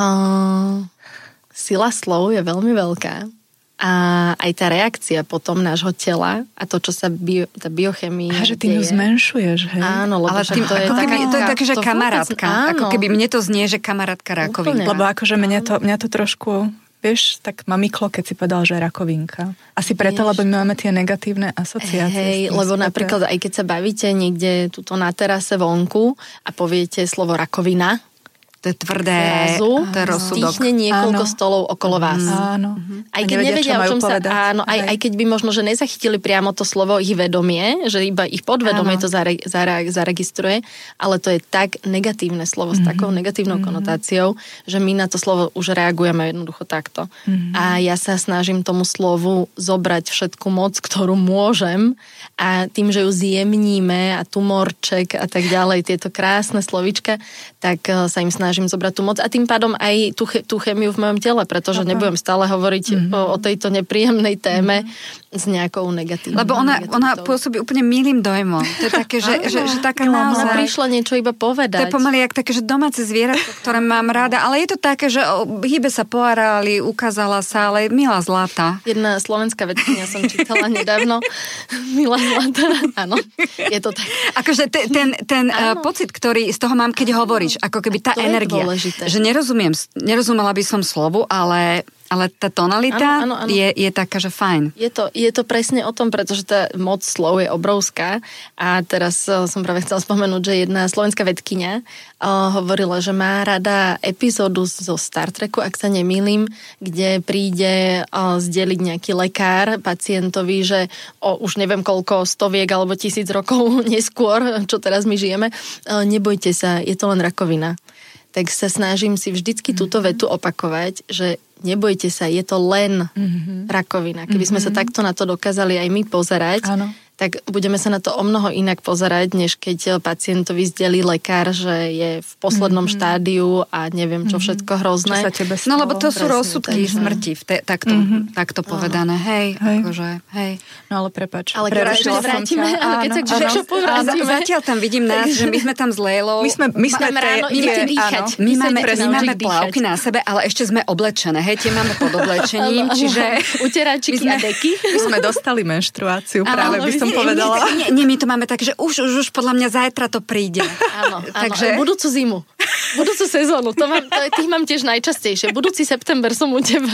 sila slov je veľmi veľká a aj tá reakcia potom nášho tela a to, čo sa bio, tá biochemia A že ty ju zmenšuješ, hej? Áno, lebo ale tým, to je, taká, to je také, že to kamarátka. Vôbec, ako keby mne to znie, že kamarátka rakovinka. Lebo akože mňa to, mňa to trošku... Vieš, tak mamiklo, keď si povedal, že rakovinka. Asi preto, Vieš, lebo my máme tie negatívne asociácie. Hej, lebo spoté. Napríklad aj keď sa bavíte niekde tuto na terase vonku a poviete slovo rakovina, to je tvrdé, zrazu, to je rozsudok. stýchne niekoľko áno. stolov okolo vás. Áno. Aj keď nevedia, nevedia o čom sa... Áno, aj, aj keď by možno, že nezachytili priamo to slovo ich vedomie, že iba ich podvedomie áno. to zare, zare, zaregistruje, ale to je tak negatívne slovo mm-hmm. s takou negatívnou mm-hmm. konotáciou, že my na to slovo už reagujeme jednoducho takto. Mm-hmm. A ja sa snažím tomu slovu zobrať všetku moc, ktorú môžem a tým, že ju zjemníme a tumorček a tak ďalej, tieto krásne slovíčka, tak sa im snažím zobrať tú moc a tým pádom aj tú, tú chemiu v mojom tele, pretože okay. nebudem stále hovoriť mm-hmm. o, o tejto nepríjemnej téme mm-hmm. s nejakou negatívnou. Lebo ona, ona pôsobí úplne milým dojmom. To je také, že, že, že taká naozaj... Ona prišla niečo iba povedať. To je pomaly jak také, že domáce zvieratko, ktoré mám rada, ale je to také, že hýbe sa po areáli, ukázala sa, ale milá zlata. Jedna slovenská vedkyňa som čítala nedávno. Milá zlata, áno. Je to tak. Akože ten, ten, ten uh, pocit, ktorý z toho mám, keď hovoríš, ako keby tá energia. Dôležité. Že nerozumiem, nerozumela by som slovu, ale, ale tá tonalita áno, áno, áno. Je, je taká, že fajn. Je to, je to presne o tom, pretože tá moc slov je obrovská a teraz uh, som práve chcela spomenúť, že jedna slovenská vedkyňa uh, hovorila, že má rada epizódu zo Star Treku, ak sa nemýlim, kde príde uh, zdeliť nejaký lekár pacientovi, že o, už neviem koľko stoviek alebo tisíc rokov neskôr, čo teraz my žijeme, uh, nebojte sa, je to len rakovina. Tak sa snažím si vždycky mm-hmm. túto vetu opakovať, že nebojte sa, je to len mm-hmm. rakovina. Keby mm-hmm. sme sa takto na to dokázali aj my pozerať, áno. tak budeme sa na to o mnoho inak pozerať, než keď pacientovi zdelí lekár, že je v poslednom mm-hmm. štádiu a neviem čo všetko hrozné. Čo sa tebe stalo? No lebo to sú Presne, rozsudky takže... smrti, v te, takto, mm-hmm. takto povedané. Hej, hej. Akože, hej. No ale prepáč. Ale keď sa vrátime, ale keď sa k workshopu vrátime. Zatiaľ tam vidím nás, že my sme tam s Lejlou. My sme, my sme ráno idete dýchať. My máme, my máme plavky na sebe, ale ešte sme oblečené. Hej, tie máme pod oblečením, čiže... Uteráčiky a deky. My sme dostali menštruáciu, práve by som povedala. Nie, nie, my to máme tak, že už, už, už podľa mňa zajtra to príde. Áno, takže... áno, budúcu zimu, budúcu sezónu, to mám, to, tých mám tiež najčastejšie. Budúci september som u teba.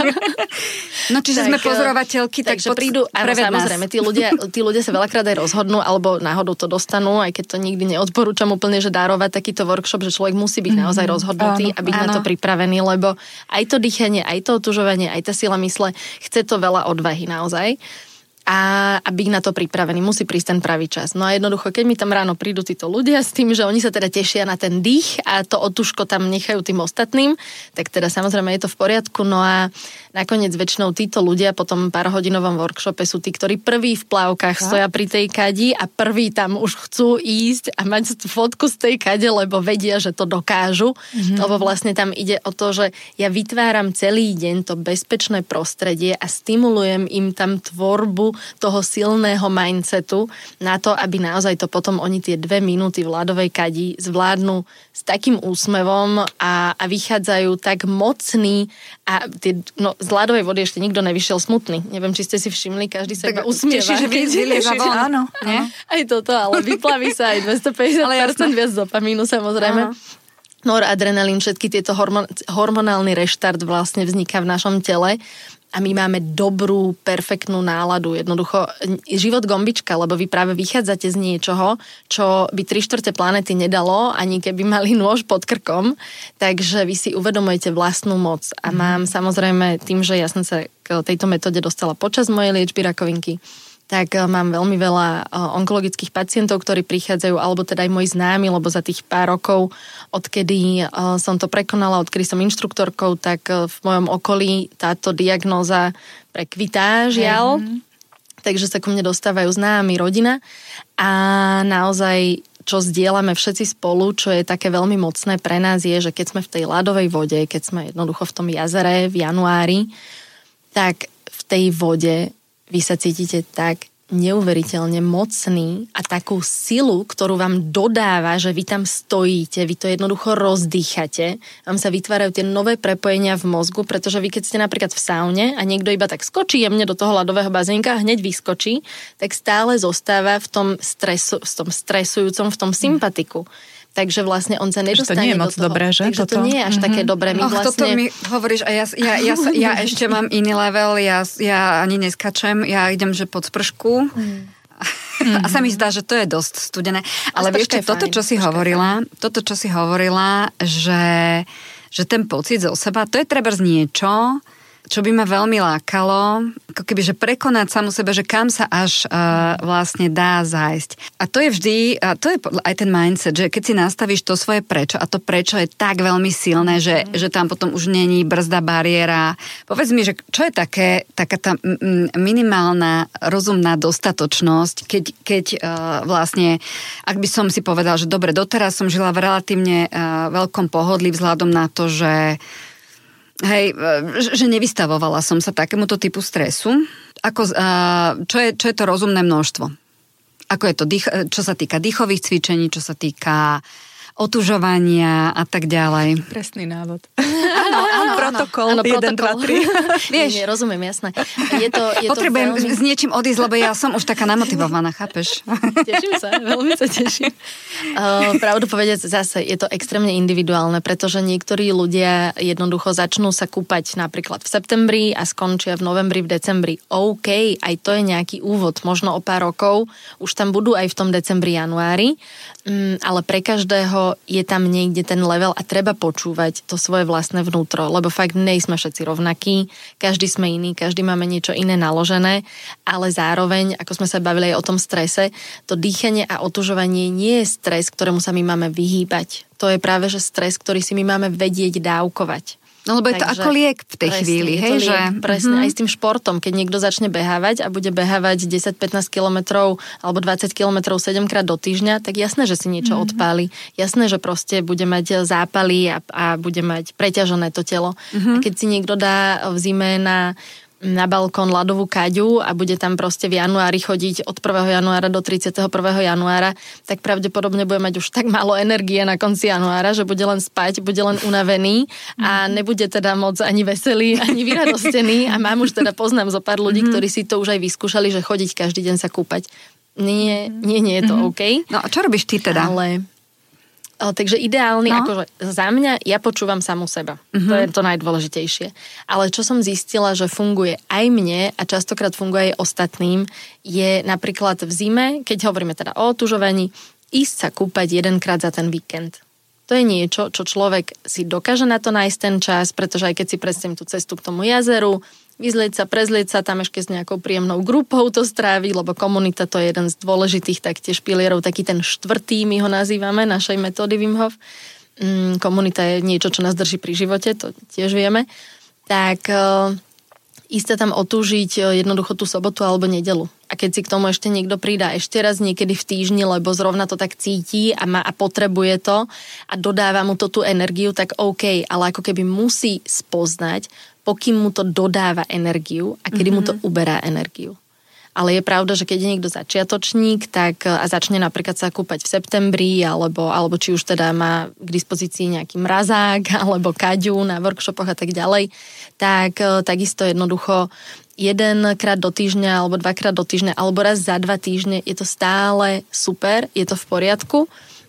No čiže tak, sme pozorovateľky, tak takže pod... prídu, áno, samozrejme, tí ľudia, tí ľudia sa veľakrát aj rozhodnú, alebo náhodou to dostanú, aj keď to nikdy neodporúčam úplne, že darovať takýto workshop, že človek musí byť naozaj rozhodnutý áno, a byť áno. na to pripravený, lebo aj to dýchanie, aj to otužovanie, aj tá sila mysle, chce to veľa odvahy naozaj. A, a byť na to pripravený, musí prísť ten pravý čas. No a jednoducho, keď mi tam ráno prídu títo ľudia s tým, že oni sa teda tešia na ten dých a to otužko tam nechajú tým ostatným, tak teda samozrejme je to v poriadku. No a nakoniec väčšinou títo ľudia po tom pár hodinovom workshope sú tí, ktorí prví v plavkách stoja pri tej kadi a prví tam už chcú ísť a mať fotku z tej kade, lebo vedia, že to dokážu. Mm-hmm. Lebo vlastne tam ide o to, že ja vytváram celý deň to bezpečné prostredie a stimulujem im tam tvorbu toho silného mindsetu na to, aby naozaj to potom oni tie dve minúty v ľadovej kadi zvládnu s takým úsmevom a, a vychádzajú tak mocní a tie, no, z ľadovej vody ešte nikto nevyšiel smutný. Neviem, či ste si všimli, každý sa iba usmieva. Teší, že vylieva von. Áno, nie? Aj toto, ale vyplaví sa aj dvestopäťdesiat percent viac dopamínu samozrejme. Aha. Noradrenalín, všetky tieto hormon, hormonálny reštart vlastne vzniká v našom tele a my máme dobrú, perfektnú náladu. Jednoducho, život gombička, lebo vy práve vychádzate z niečoho, čo by tri štvrte planety nedalo, ani keby mali nôž pod krkom, takže vy si uvedomujete vlastnú moc. A mám samozrejme tým, že ja som sa k tejto metóde dostala počas mojej liečby rakovinky, tak mám veľmi veľa onkologických pacientov, ktorí prichádzajú, alebo teda aj moji známi, lebo za tých pár rokov, odkedy som to prekonala, odkedy som inštruktorkou, tak v mojom okolí táto diagnóza prekvitá, žiaľ. Mm-hmm. Takže sa ku mne dostávajú známi, rodina a naozaj čo zdieľame všetci spolu, čo je také veľmi mocné pre nás je, že keď sme v tej ľadovej vode, keď sme jednoducho v tom jazere v januári, tak v tej vode vy sa cítite tak neuveriteľne mocný a takú silu, ktorú vám dodáva, že vy tam stojíte, vy to jednoducho rozdýchate, vám sa vytvárajú tie nové prepojenia v mozgu, pretože vy keď ste napríklad v saune a niekto iba tak skočí jemne do toho ľadového bazénka a hneď vyskočí, tak stále zostáva v tom, stresu, v tom stresujúcom, v tom sympatiku. Takže vlastne on sa nedostane do toho. To nie je moc dobré, že? Takže toto? to nie je až mm-hmm. také dobré. My Och, vlastne... toto mi hovoríš a ja, ja, ja, ja, ja ešte mám iný level, ja, ja ani neskačem, ja idem, že pod spršku. Mm. A sa mi zdá, že to je dosť studené. Ale vieš, čo, toto, čo si hovorila, toto, čo si hovorila, že, že ten pocit zo seba, to je trebárs niečo, čo by ma veľmi lákalo, ako keby, že prekonať samu sebe, že kam sa až uh, vlastne dá zájsť. A to je vždy, a to je aj ten mindset, že keď si nastavíš to svoje prečo, a to prečo je tak veľmi silné, že, že tam potom už není brzda, bariéra. Povedz mi, že čo je také, taká tá minimálna rozumná dostatočnosť, keď, keď uh, vlastne, ak by som si povedal, že dobre, doteraz som žila v relatívne uh, veľkom pohodlí vzhľadom na to, že hej, že nevystavovala som sa takémuto typu stresu. Ako, čo, je, čo je to rozumné množstvo? Ako je to, čo sa týka dýchových cvičení, čo sa týka otužovania a tak ďalej. Presný návod. Áno, áno, protokol, áno, jeden, dva, tri. Vieš, nie, rozumiem, jasné. Je to, je Potrebujem to veľmi... s niečím odísť, lebo ja som už taká namotivovaná, chápeš? Teším sa, veľmi sa teším. Uh, pravdu povedať, zase je to extrémne individuálne, pretože niektorí ľudia jednoducho začnú sa kúpať napríklad v septembri a skončia v novembri, v decembri. OK, aj to je nejaký úvod, možno o pár rokov, už tam budú aj v tom decembri, januári, um, ale pre každého je tam niekde ten level a treba počúvať to svoje vlastné vnútro, lebo fakt nejsme všetci rovnakí, každý sme iný, každý máme niečo iné naložené, ale zároveň, ako sme sa bavili aj o tom strese, to dýchanie a otužovanie nie je stres, ktorému sa my máme vyhýbať. To je práve, že stres, ktorý si my máme vedieť dávkovať. No lebo je to ako liek v tej presne, chvíli, hej? Liek, že... Presne, mm-hmm. aj s tým športom, keď niekto začne behávať a bude behávať desať pätnásť kilometrov alebo dvadsať kilometrov sedemkrát do týždňa, tak jasné, že si niečo mm-hmm. odpáli. Jasné, že proste bude mať zápaly a, a bude mať preťažené to telo. Mm-hmm. A keď si niekto dá v zime na na balkón ľadovú kaďu a bude tam proste v januári chodiť od prvého januára do tridsiateho prvého januára, tak pravdepodobne bude mať už tak málo energie na konci januára, že bude len spať, bude len unavený a nebude teda moc ani veselý, ani vyradostený a mám už teda poznám zo pár ľudí, ktorí si to už aj vyskúšali, že chodiť každý deň sa kúpať. Nie, nie, nie je to OK. No a čo robíš ty teda? Ale... Takže ideálny, no. akože za mňa, ja počúvam samu seba. Uh-huh. To je to najdôležitejšie. Ale čo som zistila, že funguje aj mne a častokrát funguje aj ostatným, je napríklad v zime, keď hovoríme teda o otužovaní, ísť sa kúpať jedenkrát za ten víkend. To je niečo, čo človek si dokáže na to nájsť ten čas, pretože aj keď si predstavím tú cestu k tomu jazeru, vyzlieť sa, prezlieť sa, tam ešte s nejakou príjemnou grupou to stráviť, lebo komunita to je jeden z dôležitých taktiež pilierov, taký ten štvrtý, my ho nazývame, našej metódy Wim Hof. Mm, komunita je niečo, čo nás drží pri živote, to tiež vieme. Tak uh, ísť sa tam otúžiť jednoducho tú sobotu alebo nedeľu. A keď si k tomu ešte niekto pridá ešte raz niekedy v týždni, lebo zrovna to tak cíti a, má, a potrebuje to a dodáva mu to tú energiu, tak OK, ale ako keby musí spoznať, pokým mu to dodáva energiu a kedy mm-hmm. mu to uberá energiu. Ale je pravda, že keď je niekto začiatočník, tak a začne napríklad sa kúpať v septembri, alebo, alebo či už teda má k dispozícii nejaký mrazák, alebo kaďu na workshopoch a tak ďalej, tak takisto jednoducho jedenkrát do týždňa, alebo dvakrát do týždňa, alebo raz za dva týždne, je to stále super, je to v poriadku.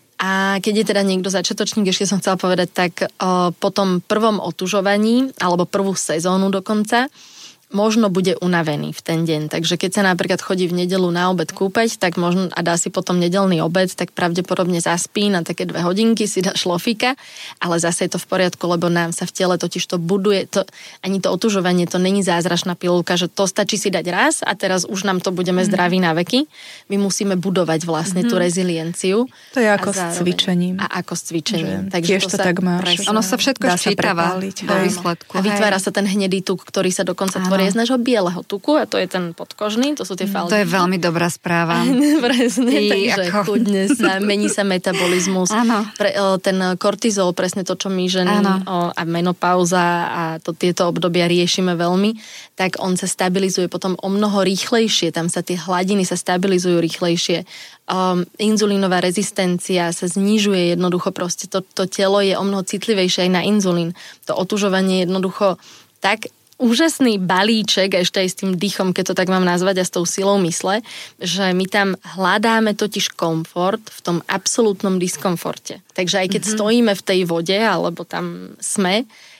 A keď je teda niekto začiatočník, ešte som chcela povedať, tak o, po tom prvom otužovaní, alebo prvú sezónu dokonca, možno bude unavený v ten deň. Takže keď sa napríklad chodí v nedeľu na obed kúpať, tak možno a dá si potom nedeľný obed, tak pravdepodobne zaspí na také dve hodinky, si dá šlofíka, ale zase je to v poriadku, lebo nám sa v tele totiž to buduje, to, ani to otužovanie, to není zázračná pilulka, že to stačí si dať raz a teraz už nám to budeme zdraví na veky. My musíme budovať vlastne mm-hmm. tú rezilienciu. To je ako s cvičením. A ako s cvičením. Takže tiež to, to tak máš. Ono sa všetko ščítava do výsledku. A vytvára sa ten hnedý tuk, ktorý sa dokonca tvorí z nášho bieleho tuku a to je ten podkožný, to sú tie faldy. To je veľmi dobrá správa. Presne, Ty, takže ako... chudne sa, mení sa metabolizmus. Pre, ten kortizol, presne to, čo my ženy o, a menopauza a to, tieto obdobia riešime veľmi, tak on sa stabilizuje potom o mnoho rýchlejšie, tam sa tie hladiny sa stabilizujú rýchlejšie. Um, inzulínová rezistencia sa znižuje jednoducho, proste to, to telo je o mnoho citlivejšie aj na inzulín. To otužovanie jednoducho tak úžasný balíček, ešte aj s tým dýchom, keď to tak mám nazvať, a s tou silou mysle, že my tam hľadáme totiž komfort v tom absolútnom diskomforte. Takže aj keď mm-hmm. stojíme v tej vode, alebo tam sme,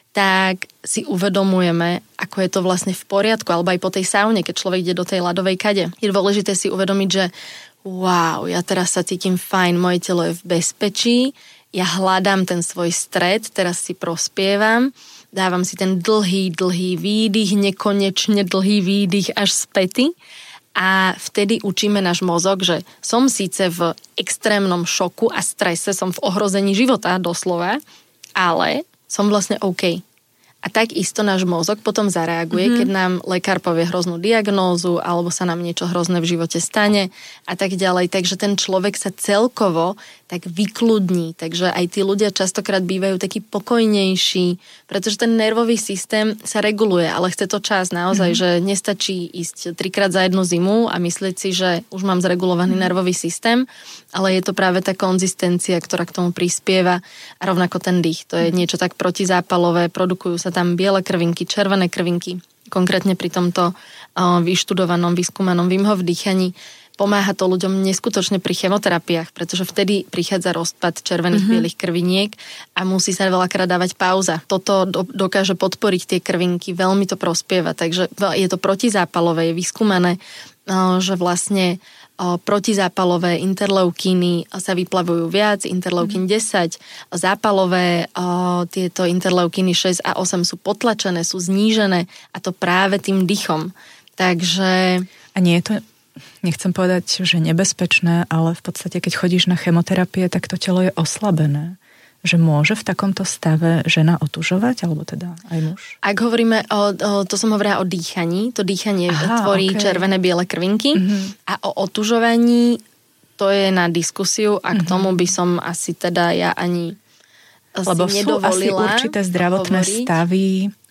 tak si uvedomujeme, ako je to vlastne v poriadku, alebo aj po tej saune, keď človek ide do tej ľadovej kade. Je dôležité si uvedomiť, že wow, ja teraz sa cítim fajn, moje telo je v bezpečí, ja hľadám ten svoj stred, teraz si prospievam, dávam si ten dlhý, dlhý výdych, nekonečne dlhý výdych až späty a vtedy učíme náš mozog, že som síce v extrémnom šoku a strese, som v ohrození života doslova, ale som vlastne OK. A takisto náš mozog potom zareaguje, mm-hmm. keď nám lekár povie hroznú diagnózu alebo sa nám niečo hrozné v živote stane a tak ďalej. Takže ten človek sa celkovo tak vykludní. Takže aj tí ľudia častokrát bývajú takí pokojnejší, pretože ten nervový systém sa reguluje, ale chce to čas naozaj, mm-hmm. že nestačí ísť trikrát za jednu zimu a myslieť si, že už mám zregulovaný mm-hmm. nervový systém, ale je to práve tá konzistencia, ktorá k tomu prispieva a rovnako ten dých. To je mm-hmm. niečo tak protizápalové, produkujú sa tam biele krvinky, červené krvinky. Konkrétne pri tomto uh, vyštudovanom, vyskúmanom Wim Hof dýchaní pomáha to ľuďom neskutočne pri chemoterapiách, pretože vtedy prichádza rozpad červených mm-hmm. bielých krviniek a musí sa veľakrát dávať pauza. Toto do, dokáže podporiť tie krvinky, veľmi to prospieva, takže je to protizápalové, je vyskúmané, uh, že vlastne O, protizápalové interleukíny sa vyplavujú viac, interleukín desať, zápalové o, tieto interleukíny šesť a osem sú potlačené, sú znížené a to práve tým dýchom. Takže... A nie je to, nechcem povedať, že nebezpečné, ale v podstate, keď chodíš na chemoterapie, tak to telo je oslabené. že môže v takomto stave žena otužovať, alebo teda aj muž? Ak hovoríme o, o to som hovorila o dýchaní, to dýchanie Aha, tvorí okay. červené biele krvinky mm-hmm. a o otužovaní to je na diskusiu a k tomu by som asi teda ja ani Lebo si sú asi určité zdravotné hovoriť. stavy,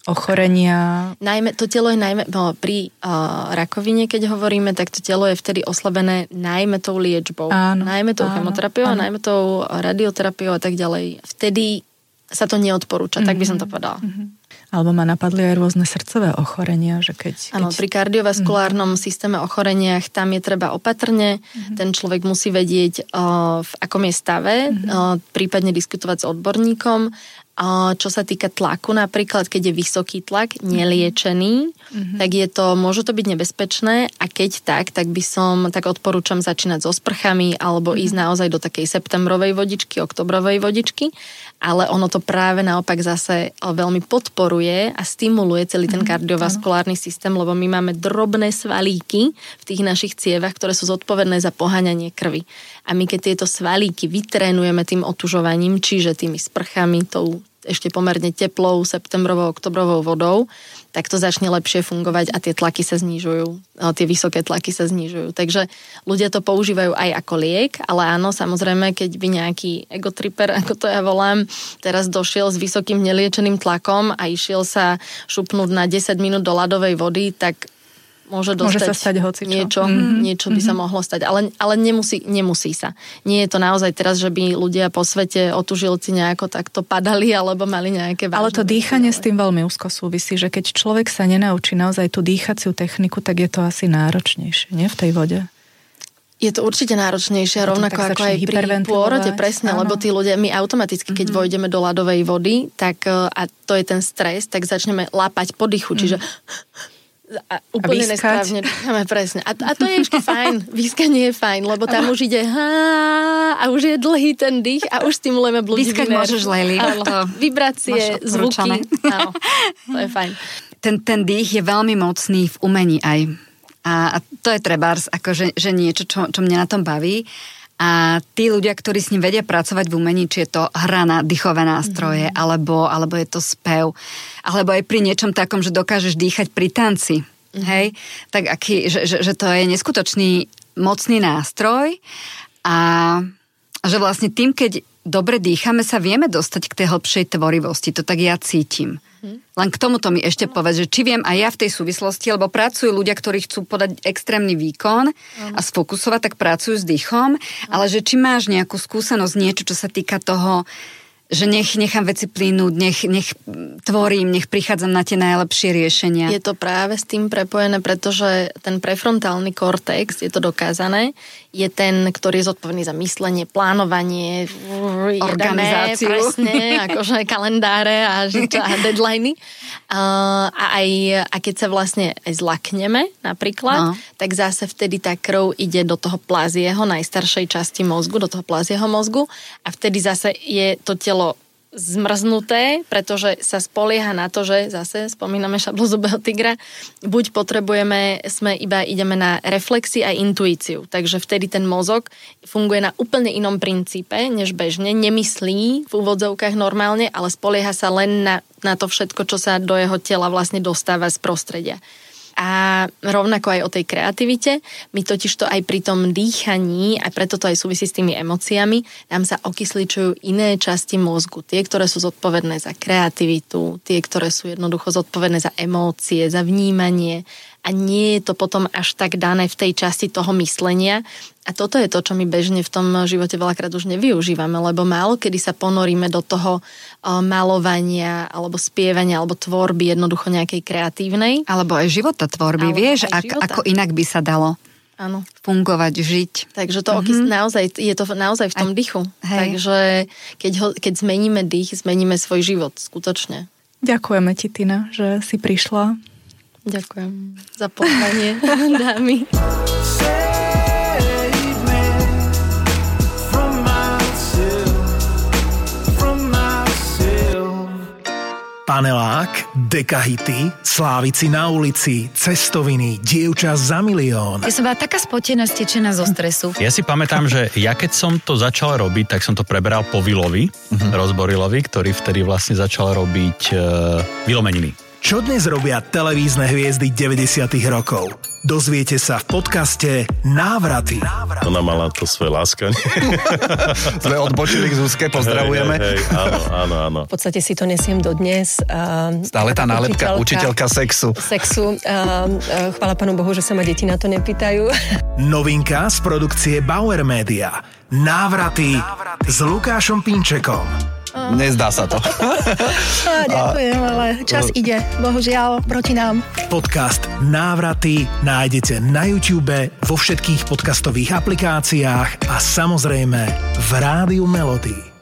ochorenia. Najmä, to telo je najmä, no, pri uh, rakovine, keď hovoríme, tak to telo je vtedy oslabené najmä tou liečbou. Áno, najmä tou áno, chemoterapiou, áno. najmä tou radioterapiou a tak ďalej. Vtedy sa to neodporúča, mm-hmm. tak by som to povedala. Mm-hmm. Alebo ma napadli aj rôzne srdcové ochorenia, že keď... Áno, keď... pri kardiovaskulárnom mm-hmm. systéme ochoreniach tam je treba opatrne, mm-hmm. ten človek musí vedieť, uh, v akom je stave, mm-hmm. uh, prípadne diskutovať s odborníkom. Uh, čo sa týka tlaku napríklad, keď je vysoký tlak, neliečený, mm-hmm. tak je to, môže to byť nebezpečné a keď tak, tak by som, tak odporúčam začínať so sprchami alebo mm-hmm. ísť naozaj do takej septembrovej vodičky, oktobrovej vodičky, ale ono to práve naopak zase veľmi podporuje a stimuluje celý ten kardiovaskulárny systém, lebo my máme drobné svalíky v tých našich cievach, ktoré sú zodpovedné za poháňanie krvi. A my keď tieto svalíky vytrénujeme tým otužovaním, čiže tými sprchami, tou ešte pomerne teplou septembrovou, oktobrovou vodou, tak to začne lepšie fungovať a tie tlaky sa znižujú. Tie vysoké tlaky sa znižujú. Takže ľudia to používajú aj ako liek, ale áno, samozrejme, keď by nejaký egotriper, ako to ja volám, teraz došiel s vysokým neliečeným tlakom a išiel sa šupnúť na desať minút do ľadovej vody, tak môže dostať môže sa stať hocičo. niečo, mm-hmm. niečo by mm-hmm. sa mohlo stať, ale, ale nemusí, nemusí sa. Nie je to naozaj teraz, že by ľudia po svete otužilci nejako takto padali alebo mali nejaké vážne. Ale to dýchanie s tým veľmi úzko súvisí, že keď človek sa nenaučí naozaj tú dýchaciu techniku, tak je to asi náročnejšie, nie, v tej vode? Je to určite náročnejšie, rovnako ako aj pri pôrode, presne, áno. Lebo tí ľudia, my automaticky, keď mm-hmm. vojdeme do ľadovej vody, tak a to je ten stres, tak začneme lápať po dychu, čiže a úplne a nesprávne dýchame, presne. A, a to je ešte fajn. Výskanie je fajn, lebo tam už ide a už je dlhý ten dých a už stimulujeme blúdivý nerv. Výskať môžeš, Lejli. Vibrácie, zvuky. Áno, to je fajn. Ten, ten dých je veľmi mocný v umení aj. A, a to je trebárs, akože, že niečo, čo, čo mňa na tom baví. A tí ľudia, ktorí s ním vedia pracovať v umení, či je to hra na dýchové nástroje, mm-hmm. alebo, alebo je to spev, alebo aj pri niečom takom, že dokážeš dýchať pri tanci, mm-hmm. hej, tak aký, že, že, že to je neskutočný mocný nástroj a, a že vlastne tým, keď dobre dýchame, sa vieme dostať k tej hlbšej tvorivosti, to tak ja cítim. Len k tomuto mi ešte povedz, že či viem aj ja v tej súvislosti, lebo pracujú ľudia, ktorí chcú podať extrémny výkon a sfokusovať, tak pracujú s dýchom, ale že či máš nejakú skúsenosť, niečo, čo sa týka toho, že nech nechám veci plynúť, nech, nech tvorím, nech prichádzam na tie najlepšie riešenia. Je to práve s tým prepojené, pretože ten prefrontálny kortex, je to dokázané, je ten, ktorý je zodpovedný za myslenie, plánovanie, organizáciu. Jedané, presne, akože kalendáre a, a deadliny. A, aj, a keď sa vlastne zlakneme napríklad, no. tak zase vtedy tá krv ide do toho plazieho, najstaršej časti mozgu, do toho plazieho mozgu a vtedy zase je to telo zmrznuté, pretože sa spolieha na to, že zase spomíname šablozubého tigra, buď potrebujeme, sme iba ideme na reflexy a intuíciu, takže vtedy ten mozog funguje na úplne inom princípe, než bežne, nemyslí v úvodzovkách normálne, ale spolieha sa len na, na to všetko, čo sa do jeho tela vlastne dostáva z prostredia. A rovnako aj o tej kreativite, my totiž to aj pri tom dýchaní, a preto to aj súvisí s tými emóciami, nám sa okysličujú iné časti mozgu, tie, ktoré sú zodpovedné za kreativitu, tie, ktoré sú jednoducho zodpovedné za emócie, za vnímanie a nie je to potom až tak dané v tej časti toho myslenia. A toto je to, čo my bežne v tom živote veľakrát už nevyužívame, lebo málo kedy sa ponoríme do toho uh, malovania, alebo spievania, alebo tvorby jednoducho nejakej kreatívnej. Alebo aj života tvorby, alebo vieš, ak, života. Ako inak by sa dalo Áno. fungovať, žiť. Takže to mm-hmm. okys, naozaj, je to naozaj v tom aj, dychu. Hej. Takže keď, ho, keď zmeníme dých, zmeníme svoj život, skutočne. Ďakujeme ti, Tina, že si prišla. Ďakujem za pozvanie, dámy. Panelák, dekahity, slávici na ulici, cestoviny, dievča za milión. Ja som bola taká spotená, stečená zo stresu. Ja si pamätám, že ja keď som to začal robiť, tak som to preberal po Vilovi, uh-huh. Rozborilovi, ktorý vtedy vlastne začal robiť uh, Vilomeniny. Čo dnes robia televízne hviezdy deväťdesiatych rokov? Dozviete sa v podcaste Návraty. Ona mala to svoje láskanie. Sme odbočili k Zuzke, pozdravujeme. Hej, hej, hej, áno, áno, áno. V podstate si to nesiem dodnes. Uh, Stále tá nálepka, učiteľka, učiteľka sexu. Sexu. Uh, uh, chvála Pánu Bohu, že sa ma deti na to nepýtajú. Novinka z produkcie Bauer Media. Návraty s Lukášom Pinčekom. Nezdá sa to. Á, ďakujem, ale čas ide. Bohužiaľ, proti nám. Podcast Návraty nájdete na YouTube, vo všetkých podcastových aplikáciách a samozrejme v Rádiu Melody.